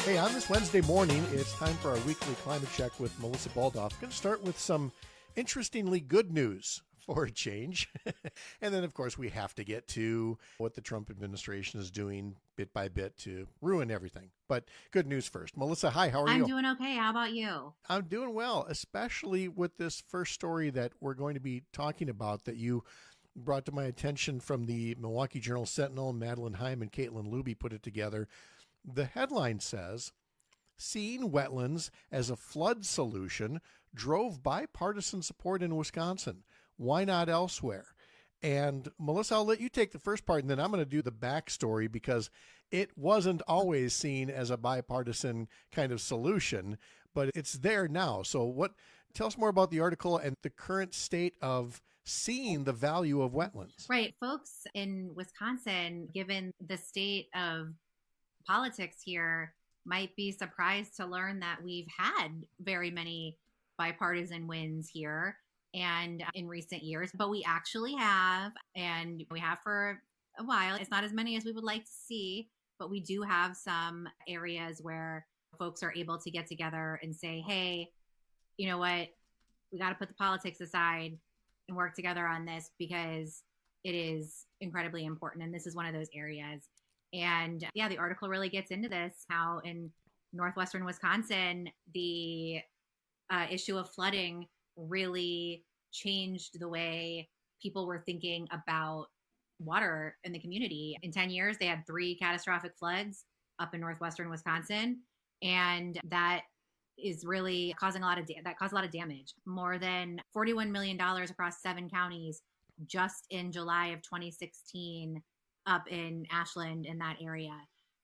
Hey, on this Wednesday morning, it's time for our weekly climate check with Melissa Baldoff. Going to start with some interestingly good news for a change. And then, of course, we have to get to what the Trump administration is doing bit by bit to ruin everything. But good news first. Melissa, hi, how are I'm you? I'm doing okay. How about you? I'm doing well, especially with this first story that we're going to be talking about that you brought to my attention from the Milwaukee Journal Sentinel. Madeline Heim and Caitlin Luby put it together. The headline says, "Seeing wetlands as a flood solution drove bipartisan support in Wisconsin. Why not elsewhere?" And Melissa, I'll let you take the first part, and then I'm going to do the backstory because it wasn't always seen as a bipartisan kind of solution, but it's there now. So what? Tell us more about the article and the current state of seeing the value of wetlands. Right. Folks in Wisconsin, given the state of politics here, might be surprised to learn that we've had very many bipartisan wins here and in recent years, but we actually have, and we have for a while. It's not as many as we would like to see, but we do have some areas where folks are able to get together and say, hey, you know what, we got to put the politics aside and work together on this because it is incredibly important. And this is one of those areas. And yeah, the article really gets into this, how in northwestern Wisconsin, the uh, issue of flooding really changed the way people were thinking about water in the community. In ten years, they had three catastrophic floods up in northwestern Wisconsin. And that is really causing a lot of, da- that caused a lot of damage. More than forty-one million dollars across seven counties just in July of twenty sixteen up in Ashland in that area.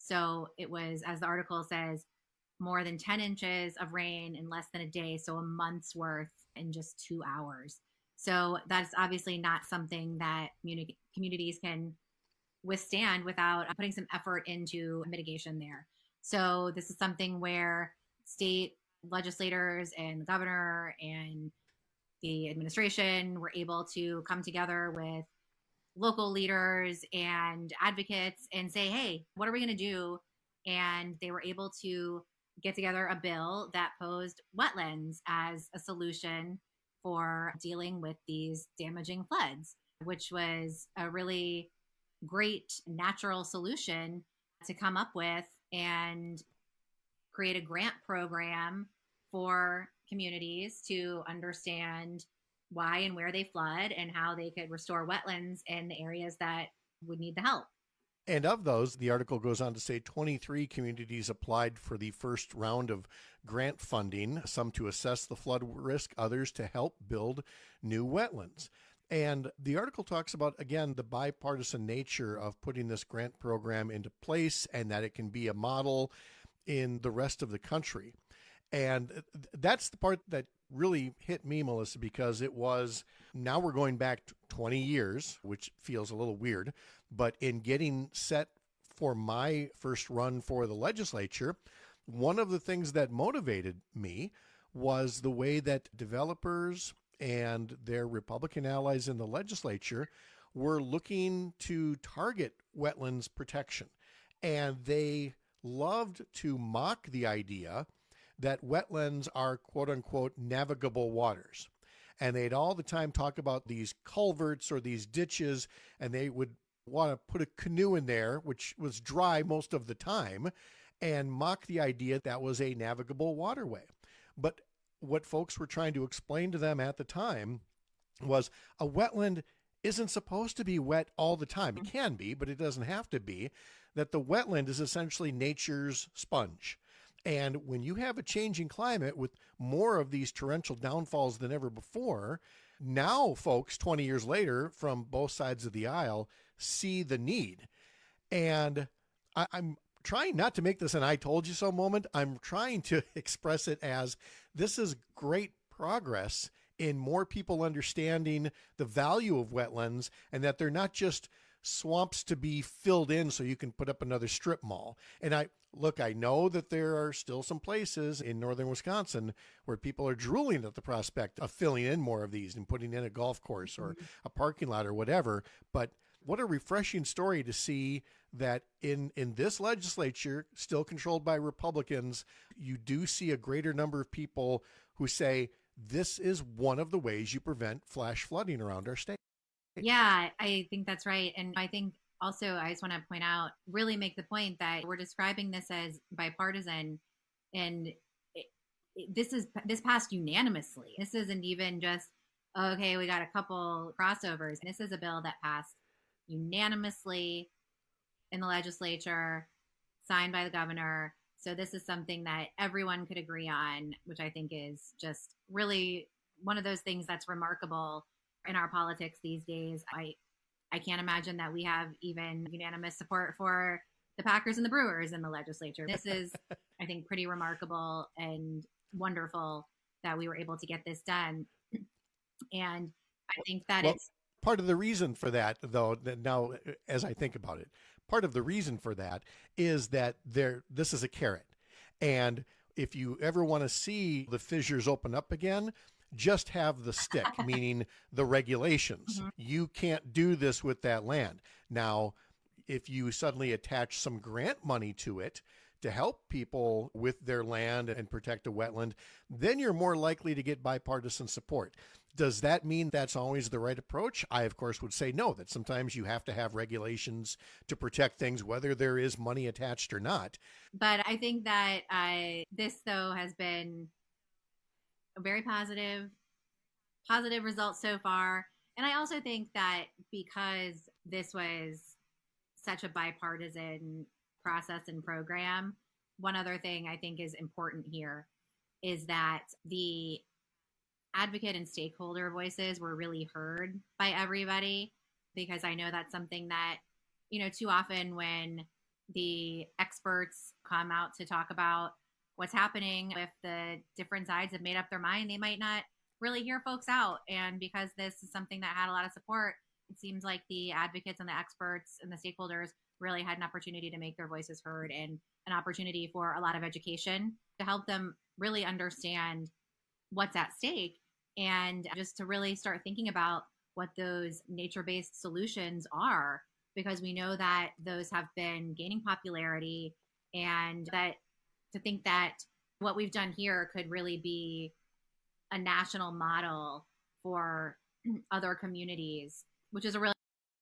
So it was, as the article says, more than ten inches of rain in less than a day. So a month's worth in just two hours. So that's obviously not something that communi- communities can withstand without putting some effort into mitigation there. So this is something where state legislators and the governor and the administration were able to come together with local leaders and advocates and say, hey, what are we going to do? And they were able to get together a bill that posed wetlands as a solution for dealing with these damaging floods, which was a really great natural solution to come up with and create a grant program for communities to understand why and where they flood and how they could restore wetlands in the areas that would need the help. And of those, the article goes on to say twenty-three communities applied for the first round of grant funding, some to assess the flood risk, others to help build new wetlands. And the article talks about, again, the bipartisan nature of putting this grant program into place and that it can be a model in the rest of the country. And that's the part that really hit me, Melissa, because it was, now we're going back twenty years, which feels a little weird, but in getting set for my first run for the legislature, one of the things that motivated me was the way that developers and their Republican allies in the legislature were looking to target wetlands protection. And they loved to mock the idea that wetlands are quote unquote navigable waters. And they'd all the time talk about these culverts or these ditches, and they would want to put a canoe in there, which was dry most of the time, and mock the idea that was a navigable waterway. But what folks were trying to explain to them at the time was a wetland isn't supposed to be wet all the time. It can be, but it doesn't have to be. That the wetland is essentially nature's sponge. And when you have a changing climate with more of these torrential downfalls than ever before, now folks, twenty years later, from both sides of the aisle, see the need. And I, I'm trying not to make this an I told you so moment. I'm trying to express it as this is great progress in more people understanding the value of wetlands and that they're not just swamps to be filled in so you can put up another strip mall. And I look, I know that there are still some places in northern Wisconsin where people are drooling at the prospect of filling in more of these and putting in a golf course or a parking lot or whatever. But what a refreshing story to see that in, in this legislature, still controlled by Republicans, you do see a greater number of people who say this is one of the ways you prevent flash flooding around our state. Yeah, I think that's right. And I think also, I just want to point out, really make the point that we're describing this as bipartisan, and it, it, this is this passed unanimously. This isn't even just, okay, we got a couple crossovers. This is a bill that passed unanimously in the legislature, signed by the governor. So this is something that everyone could agree on, which I think is just really one of those things that's remarkable in our politics these days. I I can't imagine that we have even unanimous support for the Packers and the Brewers in the legislature. This is, I think, pretty remarkable and wonderful that we were able to get this done. And I think that well, it's part of the reason for that, though, that now as I think about it, part of the reason for that is that there this is a carrot. And if you ever want to see the fissures open up again, just have the stick, meaning the regulations. Mm-hmm. You can't do this with that land. Now, if you suddenly attach some grant money to it to help people with their land and protect a wetland, then you're more likely to get bipartisan support. Does that mean that's always the right approach? I, of course, would say no, that sometimes you have to have regulations to protect things, whether there is money attached or not. But I think that uh, this, though, has been a very positive, positive result so far. And I also think that because this was such a bipartisan process and program, one other thing I think is important here is that the advocate and stakeholder voices were really heard by everybody, because I know that's something that, you know, too often when the experts come out to talk about what's happening, if the different sides have made up their mind, they might not really hear folks out. And because this is something that had a lot of support, it seems like the advocates and the experts and the stakeholders really had an opportunity to make their voices heard, and an opportunity for a lot of education to help them really understand what's at stake, and just to really start thinking about what those nature-based solutions are, because we know that those have been gaining popularity, and that to think that what we've done here could really be a national model for other communities, which is a really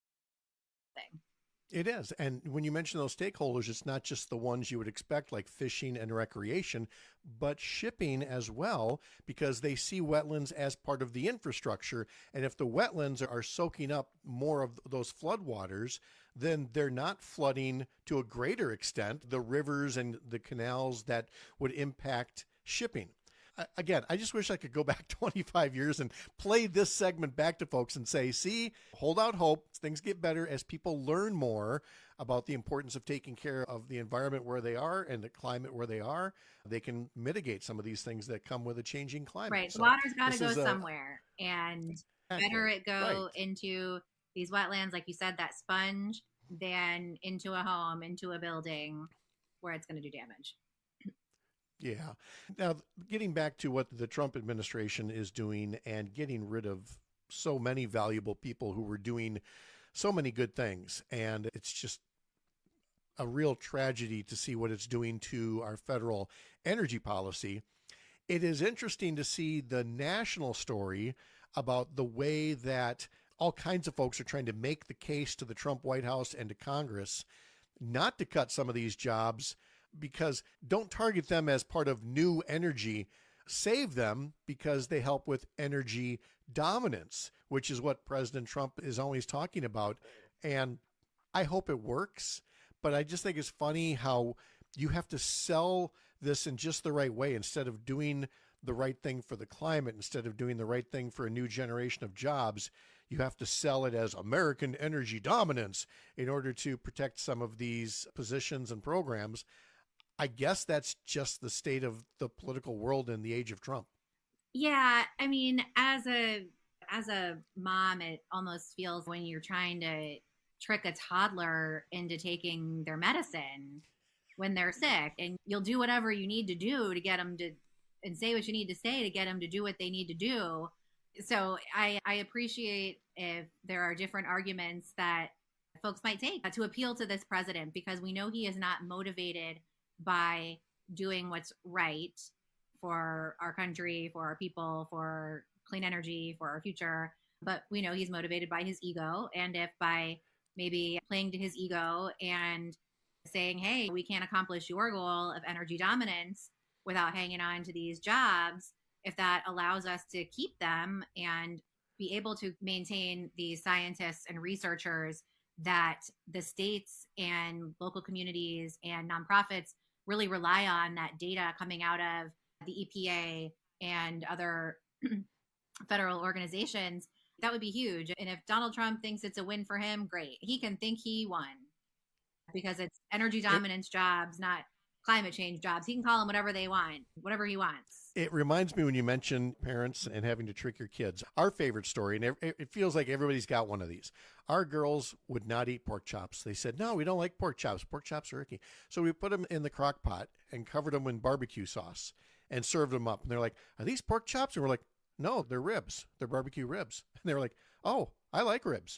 thing. It is. And when you mention those stakeholders, it's not just the ones you would expect, like fishing and recreation, but shipping as well, because they see wetlands as part of the infrastructure. And if the wetlands are soaking up more of those floodwaters, then they're not flooding to a greater extent the rivers and the canals that would impact shipping. Again, I just wish I could go back twenty-five years and play this segment back to folks and say, see, hold out hope. Things get better as people learn more about the importance of taking care of the environment where they are and the climate where they are. They can mitigate some of these things that come with a changing climate. Right. So the water's got to go a, somewhere. And exactly. better it go right. into these wetlands, like you said, that sponge, than into a home, into a building where it's going to do damage. Yeah. Now, getting back to what the Trump administration is doing and getting rid of so many valuable people who were doing so many good things. And it's just a real tragedy to see what it's doing to our federal energy policy. It is interesting to see the national story about the way that all kinds of folks are trying to make the case to the Trump White House and to Congress not to cut some of these jobs, because don't target them as part of new energy. Save them because they help with energy dominance, which is what President Trump is always talking about. And I hope it works, but I just think it's funny how you have to sell this in just the right way instead of doing the right thing for the climate, instead of doing the right thing for a new generation of jobs. You have to sell it as American energy dominance in order to protect some of these positions and programs. I guess that's just the state of the political world in the age of Trump. Yeah, I mean, as a as a mom, it almost feels when you're trying to trick a toddler into taking their medicine when they're sick, and you'll do whatever you need to do to get them to, and say what you need to say to get them to do what they need to do. So I, I appreciate if there are different arguments that folks might take to appeal to this president, because we know he is not motivated by doing what's right for our country, for our people, for clean energy, for our future. But we know he's motivated by his ego. And if by maybe playing to his ego and saying, hey, we can't accomplish your goal of energy dominance without hanging on to these jobs, if that allows us to keep them and be able to maintain these scientists and researchers that the states and local communities and nonprofits really rely on, that data coming out of the E P A and other federal organizations, that would be huge. And if Donald Trump thinks it's a win for him, great. He can think he won, because it's energy dominance it, jobs, not climate change jobs. He can call them whatever they want, whatever he wants. It reminds me when you mention parents and having to trick your kids. Our favorite story, and it, it feels like everybody's got one of these. Our girls would not eat pork chops. They said, no, we don't like pork chops. Pork chops are icky. So we put them in the crock pot and covered them in barbecue sauce and served them up. And they're like, are these pork chops? And we're like, no, they're ribs. They're barbecue ribs. And they were like, oh, I like ribs.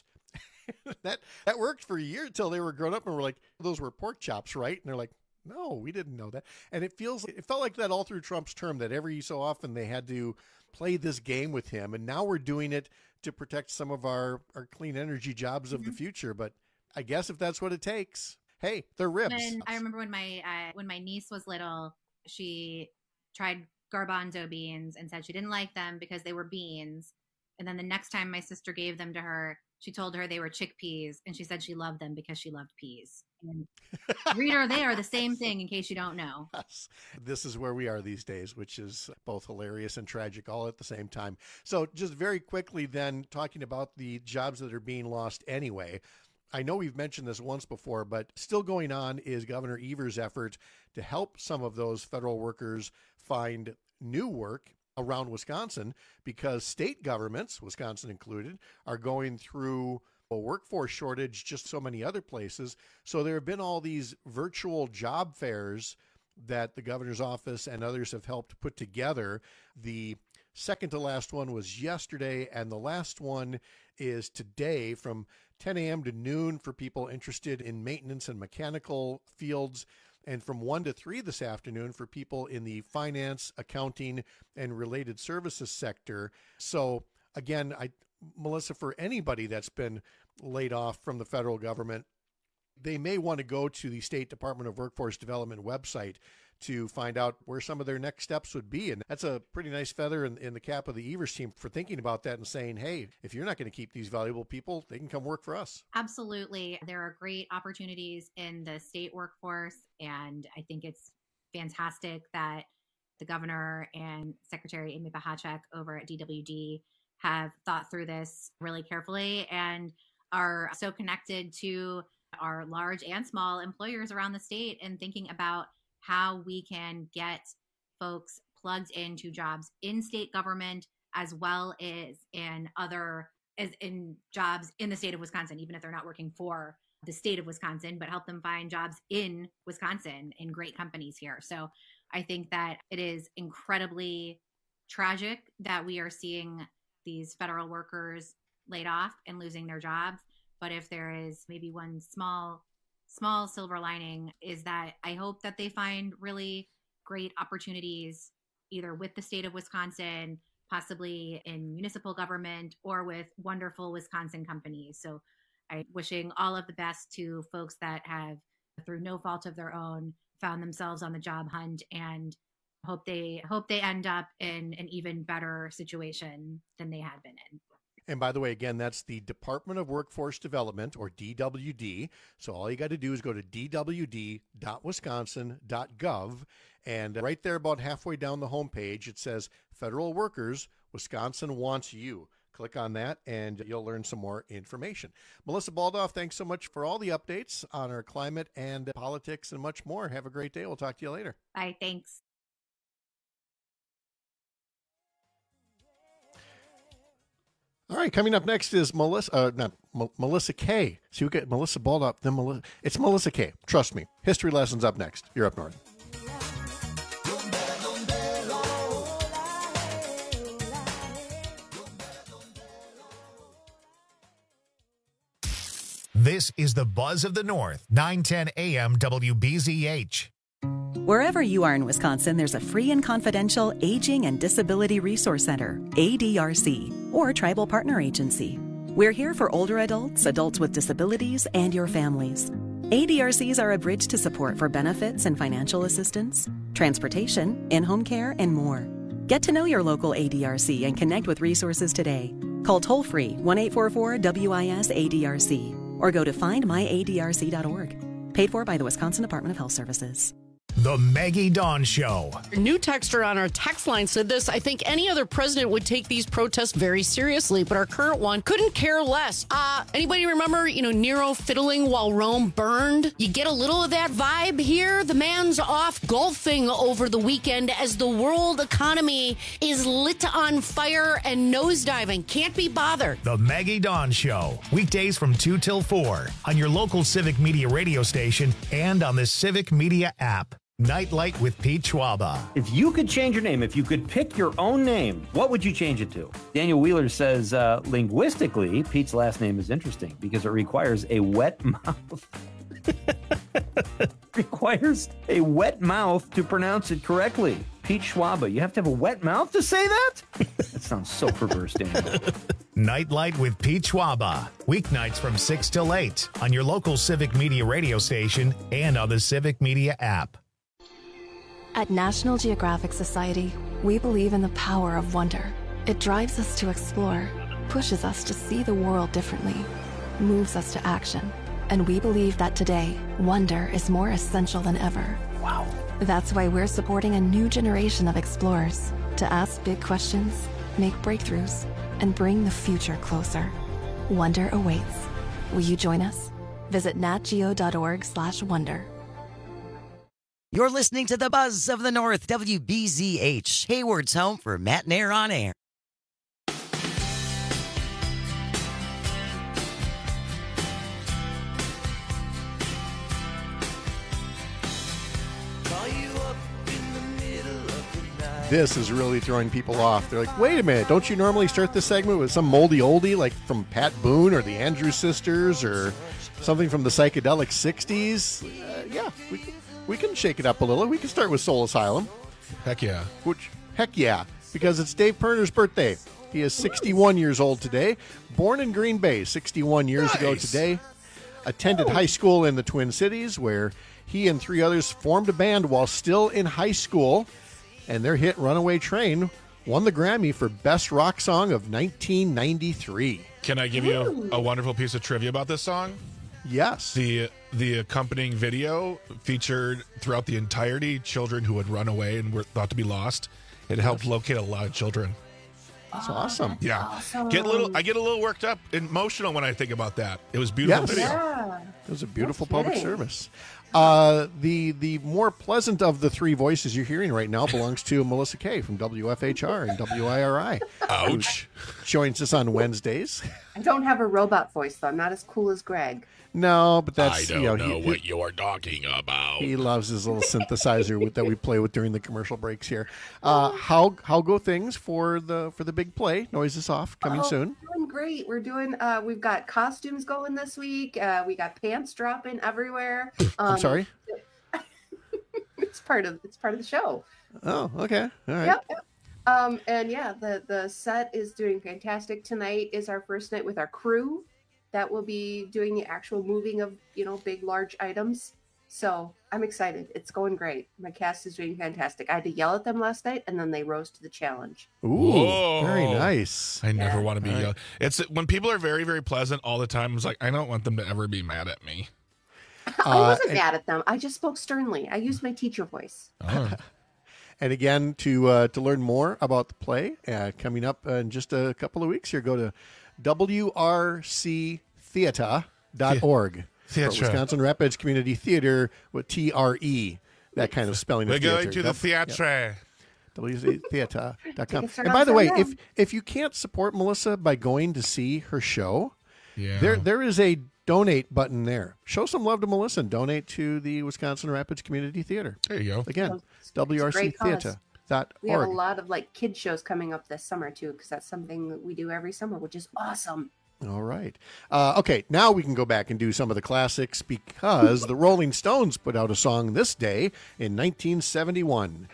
that that worked for a year until they were grown up and we're like, those were pork chops, right? And they're like, no, we didn't know that. And it feels, it felt like that all through Trump's term, that every so often they had to play this game with him. And now we're doing it to protect some of our, our clean energy jobs of mm-hmm. the future. But I guess if that's what it takes, hey, they're ribs. When, I remember when my, uh, when my niece was little, she tried garbanzo beans and said she didn't like them because they were beans. And then the next time my sister gave them to her, she told her they were chickpeas, and she said she loved them because she loved peas. And reader, they are the same thing, in case you don't know. Yes. This is where we are these days, which is both hilarious and tragic all at the same time. So just very quickly then, talking about the jobs that are being lost anyway. I know we've mentioned this once before, but still going on is Governor Evers' effort to help some of those federal workers find new work around Wisconsin, because state governments, Wisconsin included, are going through a workforce shortage, just so many other places. So there have been all these virtual job fairs that the governor's office and others have helped put together. The second to last one was yesterday, and the last one is today from ten a.m. to noon for people interested in maintenance and mechanical fields, and from one to three this afternoon for people in the finance, accounting, and related services sector. So again, I, Melissa, for anybody that's been laid off from the federal government, they may want to go to the State Department of Workforce Development website to find out where some of their next steps would be. And that's a pretty nice feather in, in the cap of the Evers team for thinking about that and saying, hey, if you're not going to keep these valuable people, they can come work for us. Absolutely. There are great opportunities in the state workforce. And I think it's fantastic that the governor and Secretary Amy Bahachek over at D W D have thought through this really carefully and are so connected to our large and small employers around the state and thinking about how we can get folks plugged into jobs in state government as well as in other as in jobs in the state of Wisconsin, even if they're not working for the state of Wisconsin, but help them find jobs in Wisconsin in great companies here. So I think that it is incredibly tragic that we are seeing these federal workers laid off and losing their jobs. But if there is maybe one small, small silver lining, is that I hope that they find really great opportunities either with the state of Wisconsin, possibly in municipal government, or with wonderful Wisconsin companies. So I'm wishing all of the best to folks that have, through no fault of their own, found themselves on the job hunt, and hope they hope they end up in an even better situation than they had been in. And by the way, again, that's the Department of Workforce Development, or D W D. So all you got to do is go to d w d dot wisconsin dot gov. And right there, about halfway down the homepage, it says Federal Workers, Wisconsin Wants You. Click on that and you'll learn some more information. Melissa Baldoff, thanks so much for all the updates on our climate and politics and much more. Have a great day. We'll talk to you later. Bye. Thanks. All right, coming up next is Melissa, uh, not M- Melissa K. So you get Melissa Baldoff, then Melissa. It's Melissa K. Trust me. History lessons up next. You're Up North. This is the Buzz of the North, nine ten A M W B Z H. Wherever you are in Wisconsin, there's a free and confidential Aging and Disability Resource Center, A D R C, or Tribal Partner Agency. We're here for older adults, adults with disabilities, and your families. A D R Cs are a bridge to support for benefits and financial assistance, transportation, in-home care, and more. Get to know your local A D R C and connect with resources today. Call toll-free one eight four four W I S A D R C or go to find my A D R C dot org. Paid for by the Wisconsin Department of Health Services. The Maggie Dawn Show. A new texter on our text line said this: I think any other president would take these protests very seriously, but our current one couldn't care less. Uh, anybody remember, you know, Nero fiddling while Rome burned? You get a little of that vibe here. The man's off golfing over the weekend as the world economy is lit on fire and nosediving. Can't be bothered. The Maggie Dawn Show. Weekdays from two till four on your local Civic Media radio station and on the Civic Media app. Nightlight with Pete Schwaba. If you could change your name, if you could pick your own name, what would you change it to? Daniel Wheeler says, uh, linguistically, Pete's last name is interesting because it requires a wet mouth. requires a wet mouth to pronounce it correctly. Pete Schwaba, you have to have a wet mouth to say that? That sounds so perverse, Daniel. Nightlight with Pete Schwaba. Weeknights from six till eight on your local Civic Media radio station and on the Civic Media app. At National Geographic Society, we believe in the power of wonder. It drives us to explore, pushes us to see the world differently, moves us to action. And we believe that today, wonder is more essential than ever. Wow. That's why we're supporting a new generation of explorers to ask big questions, make breakthroughs, and bring the future closer. Wonder awaits. Will you join us? Visit natgeo.org slash wonder. You're listening to the Buzz of the North, W B Z H, Hayward's home for Matt and Air on Air. This is really throwing people off. They're like, wait a minute, don't you normally start this segment with some moldy oldie like from Pat Boone or the Andrews Sisters or something from the psychedelic sixties? Uh, yeah, we can, we can shake it up a little. We can start with Soul Asylum. Heck yeah. Which, heck yeah, because it's Dave Perner's birthday. He is sixty-one years old today. Born in Green Bay sixty-one years Nice. ago today. Attended high school in the Twin Cities where he and three others formed a band while still in high school. And their hit Runaway Train won the Grammy for Best Rock Song of nineteen ninety-three. Can I give you a, a wonderful piece of trivia about this song? Yes. The the accompanying video featured throughout the entirety children who had run away and were thought to be lost. It helped locate a lot of children. That's awesome. Yeah. Awesome. Get a little I get a little worked up, emotional when I think about that. It was a beautiful Yes. video. Yeah. It was a beautiful No public kidding. service. Uh, the the more pleasant of the three voices you're hearing right now belongs to Melissa Kay from W F H R and W I R I. Ouch. Who joins us on Wednesdays. I don't have a robot voice, though. I'm not as cool as Greg. No, but that's I don't you know, know he, what you're talking about. he loves his little synthesizer with, that we play with during the commercial breaks here. Uh, how how go things for the for the big play? Noises Off coming Oh, soon. We're doing great. We're doing. Uh, we've got costumes going this week. Uh, we got pants dropping everywhere. Um, I'm sorry. It's part of it's part of the show. Oh, okay, all right. Yep. yep. Um, and yeah, the the set is doing fantastic. Tonight is our first night with our crew that will be doing the actual moving of, you know, big, large items. So I'm excited. It's going great. My cast is doing fantastic. I had to yell at them last night, and then they rose to the challenge. Ooh, Whoa. very nice. I never Yeah. want to be All right. yelled. It's when people are very, very pleasant all the time. It's like I don't want them to ever be mad at me. I Uh, wasn't and- mad at them. I just spoke sternly. I used my teacher voice. Oh. And again, to uh, to learn more about the play, uh, coming up in just a couple of weeks here, go to W R C theater dot org. Theatre. Wisconsin Rapids Community Theater with T R E, that kind of spelling. We're of going theater. to the Yep. theatre. W R C theater dot com. Tickets are And on by the sale way, now. if if you can't support Melissa by going to see her show, Yeah. there there is a donate button there. Show some love to Melissa and donate to the Wisconsin Rapids Community Theater. There you go. Again, It's a W R C great cause. theater dot We have a org. lot of like kid shows coming up this summer too, because that's something that we do every summer, which is awesome. All right. Uh, okay, now we can go back and do some of the classics because the Rolling Stones put out a song this day in nineteen seventy-one.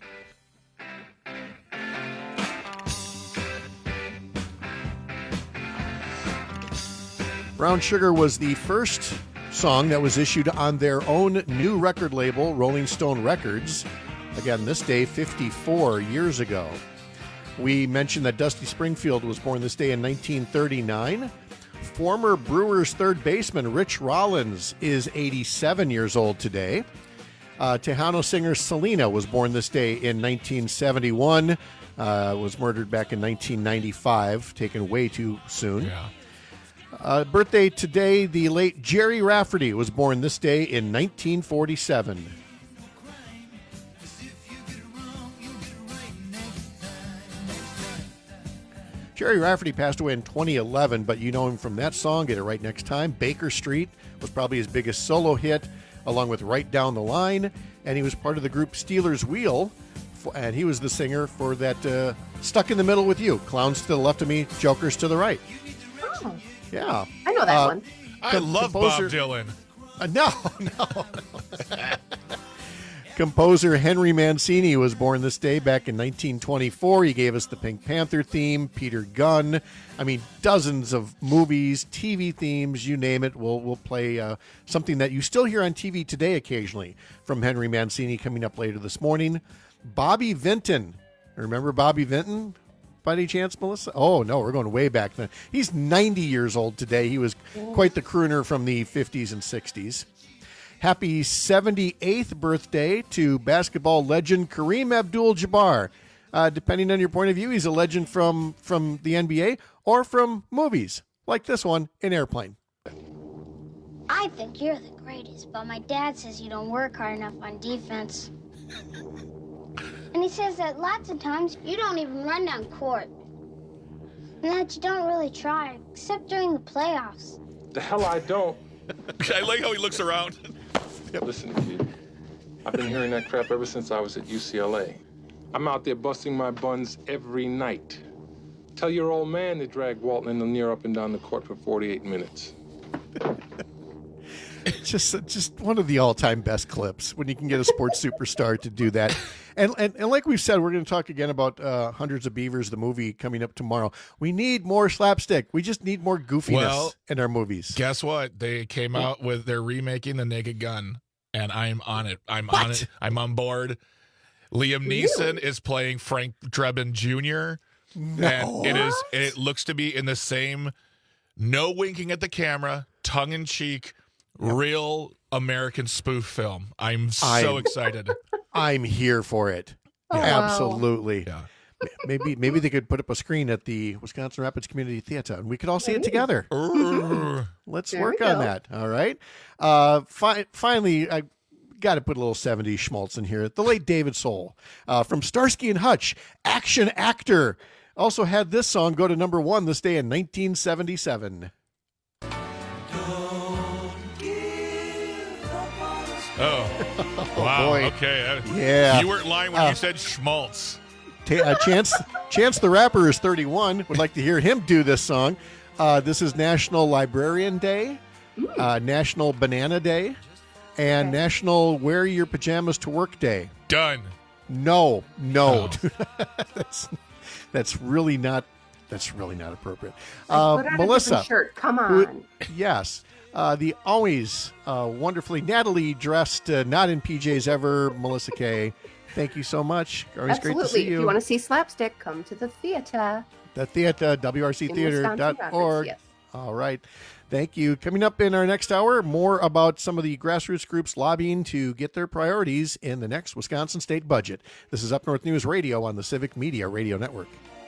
Brown Sugar was the first song that was issued on their own new record label, Rolling Stone Records. Again, this day, fifty-four years ago. We mentioned that Dusty Springfield was born this day in nineteen thirty-nine. Former Brewers third baseman Rich Rollins is eighty-seven years old today. Uh, Tejano singer Selena was born this day in nineteen seventy-one. Uh, was murdered back in nineteen ninety-five, taken way too soon. Yeah. Uh, birthday today, the late Jerry Rafferty was born this day in nineteen forty-seven. Jerry Rafferty passed away in twenty eleven, but you know him from that song, Get It Right Next Time. Baker Street was probably his biggest solo hit, along with Right Down the Line, and he was part of the group Steelers Wheel, and he was the singer for that uh, Stuck in the Middle with You, Clowns to the left of me, Jokers to the right. Oh, Yeah. I know that Uh, one. I Com- love composer- Bob Dylan. Uh, no, no. Composer Henry Mancini was born this day back in nineteen twenty-four. He gave us the Pink Panther theme, Peter Gunn. I mean, dozens of movies, T V themes, you name it. We'll, we'll play uh, something that you still hear on T V today occasionally from Henry Mancini coming up later this morning. Bobby Vinton. Remember Bobby Vinton? By any chance, Melissa? Oh, no, we're going way back then. He's ninety years old today. He was quite the crooner from the fifties and sixties. Happy seventy-eighth birthday to basketball legend Kareem Abdul-Jabbar. Uh, depending on your point of view, he's a legend from, from the N B A or from movies, like this one in Airplane. I think you're the greatest, but my dad says you don't work hard enough on defense. And he says that lots of times you don't even run down court. And that you don't really try, except during the playoffs. The hell I don't. I like how he looks around. Listen, kid. I've been hearing that crap ever since I was at U C L A. I'm out there busting my buns every night. Tell your old man to drag Walton and Lanier up and down the court for forty-eight minutes. Just just one of the all-time best clips when you can get a sports superstar to do that. And, and and like we've said, we're going to talk again about uh, Hundreds of Beavers, the movie coming up tomorrow. We need more slapstick. We just need more goofiness Well, in our movies. Guess what? They came out with they're remaking The Naked Gun, and I'm on it. I'm What? on it. I'm on board. Liam Neeson is playing Frank Drebin Junior No. And it is. It looks to be in the same. No winking at the camera, tongue in cheek, real American spoof film. I'm so I'm- excited. I'm here for it. Oh, wow. Absolutely. Yeah. Maybe maybe they could put up a screen at the Wisconsin Rapids Community Theater and we could all see it together. Urgh. Let's There work we on go. that. All right. Uh, fi- finally, I got to put a little seventies schmaltz in here. The late David Soul uh, from Starsky and Hutch, action actor, also had this song go to number one this day in nineteen seventy-seven. Oh, wow. boy. Okay. Uh, Yeah. You weren't lying when Uh, you said schmaltz. Ta- uh, Chance Chance the Rapper is thirty-one. Would like to hear him do this song. Uh, this is National Librarian Day, uh, National Banana Day, and National Wear Your Pajamas to Work Day. Done. No, no, Oh. that's that's really not that's really not appropriate. Like, Uh, put on a Melissa, different shirt. Come who- on. yes, uh, the always uh, wonderfully Natalie dressed, uh, not in P Js ever, Melissa Kay. Thank you so much. Always Absolutely. great to see If you. you want to see slapstick, come to the theater. The theater, W R C theater dot org. Yes. All right. Thank you. Coming up in our next hour, more about some of the grassroots groups lobbying to get their priorities in the next Wisconsin state budget. This is Up North News Radio on the Civic Media Radio Network.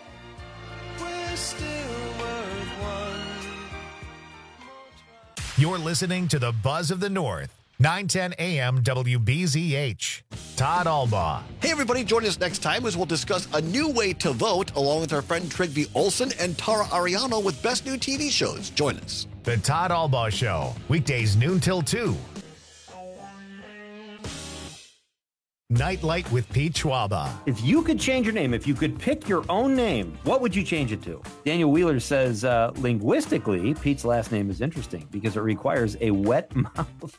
You're listening to the Buzz of the North, nine ten A M W B Z H. Todd Albaugh. Hey, everybody, join us next time as we'll discuss a new way to vote along with our friend Trigby Olson and Tara Ariano with Best New T V Shows. Join us. The Todd Albaugh Show, weekdays noon till two. Nightlight with Pete Schwaba. If you could change your name, if you could pick your own name, what would you change it to? Daniel Wheeler says, uh, linguistically, Pete's last name is interesting because it requires a wet mouth.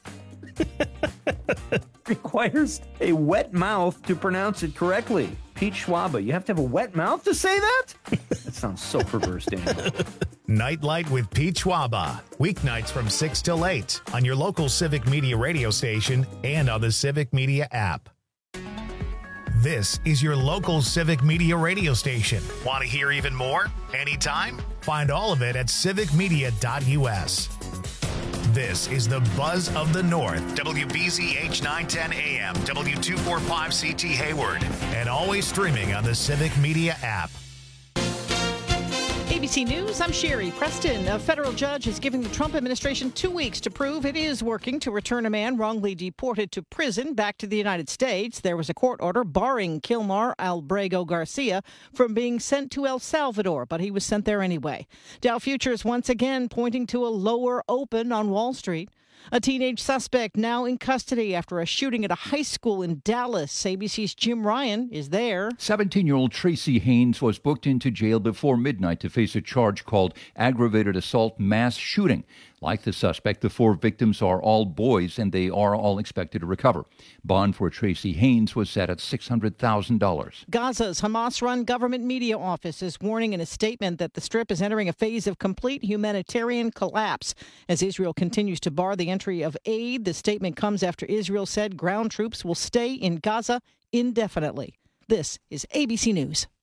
requires a wet mouth to pronounce it correctly. Pete Schwaba, you have to have a wet mouth to say that? That sounds so perverse, Daniel. Nightlight with Pete Schwaba. Weeknights from six till eight on your local Civic Media radio station and on the Civic Media app. This is your local Civic Media radio station. Want to hear even more? Anytime? Find all of it at civic media dot u s. This is the Buzz of the North, W B Z H nine ten A M, W two forty-five C T Hayward, and always streaming on the Civic Media app. A B C News, I'm Sherry Preston. A federal judge is giving the Trump administration two weeks to prove it is working to return a man wrongly deported to prison back to the United States. There was a court order barring Kilmar Albrego Garcia from being sent to El Salvador, but he was sent there anyway. Dow Futures once again pointing to a lower open on Wall Street. A teenage suspect now in custody after a shooting at a high school in Dallas. A B C's Jim Ryan is there. seventeen-year-old Tracy Haynes was booked into jail before midnight to face a charge called aggravated assault mass shooting. Like the suspect, the four victims are all boys, and they are all expected to recover. Bond for Tracy Haynes was set at six hundred thousand dollars. Gaza's Hamas-run government media office is warning in a statement that the Strip is entering a phase of complete humanitarian collapse as Israel continues to bar the entry of aid. The statement comes after Israel said ground troops will stay in Gaza indefinitely. This is A B C News.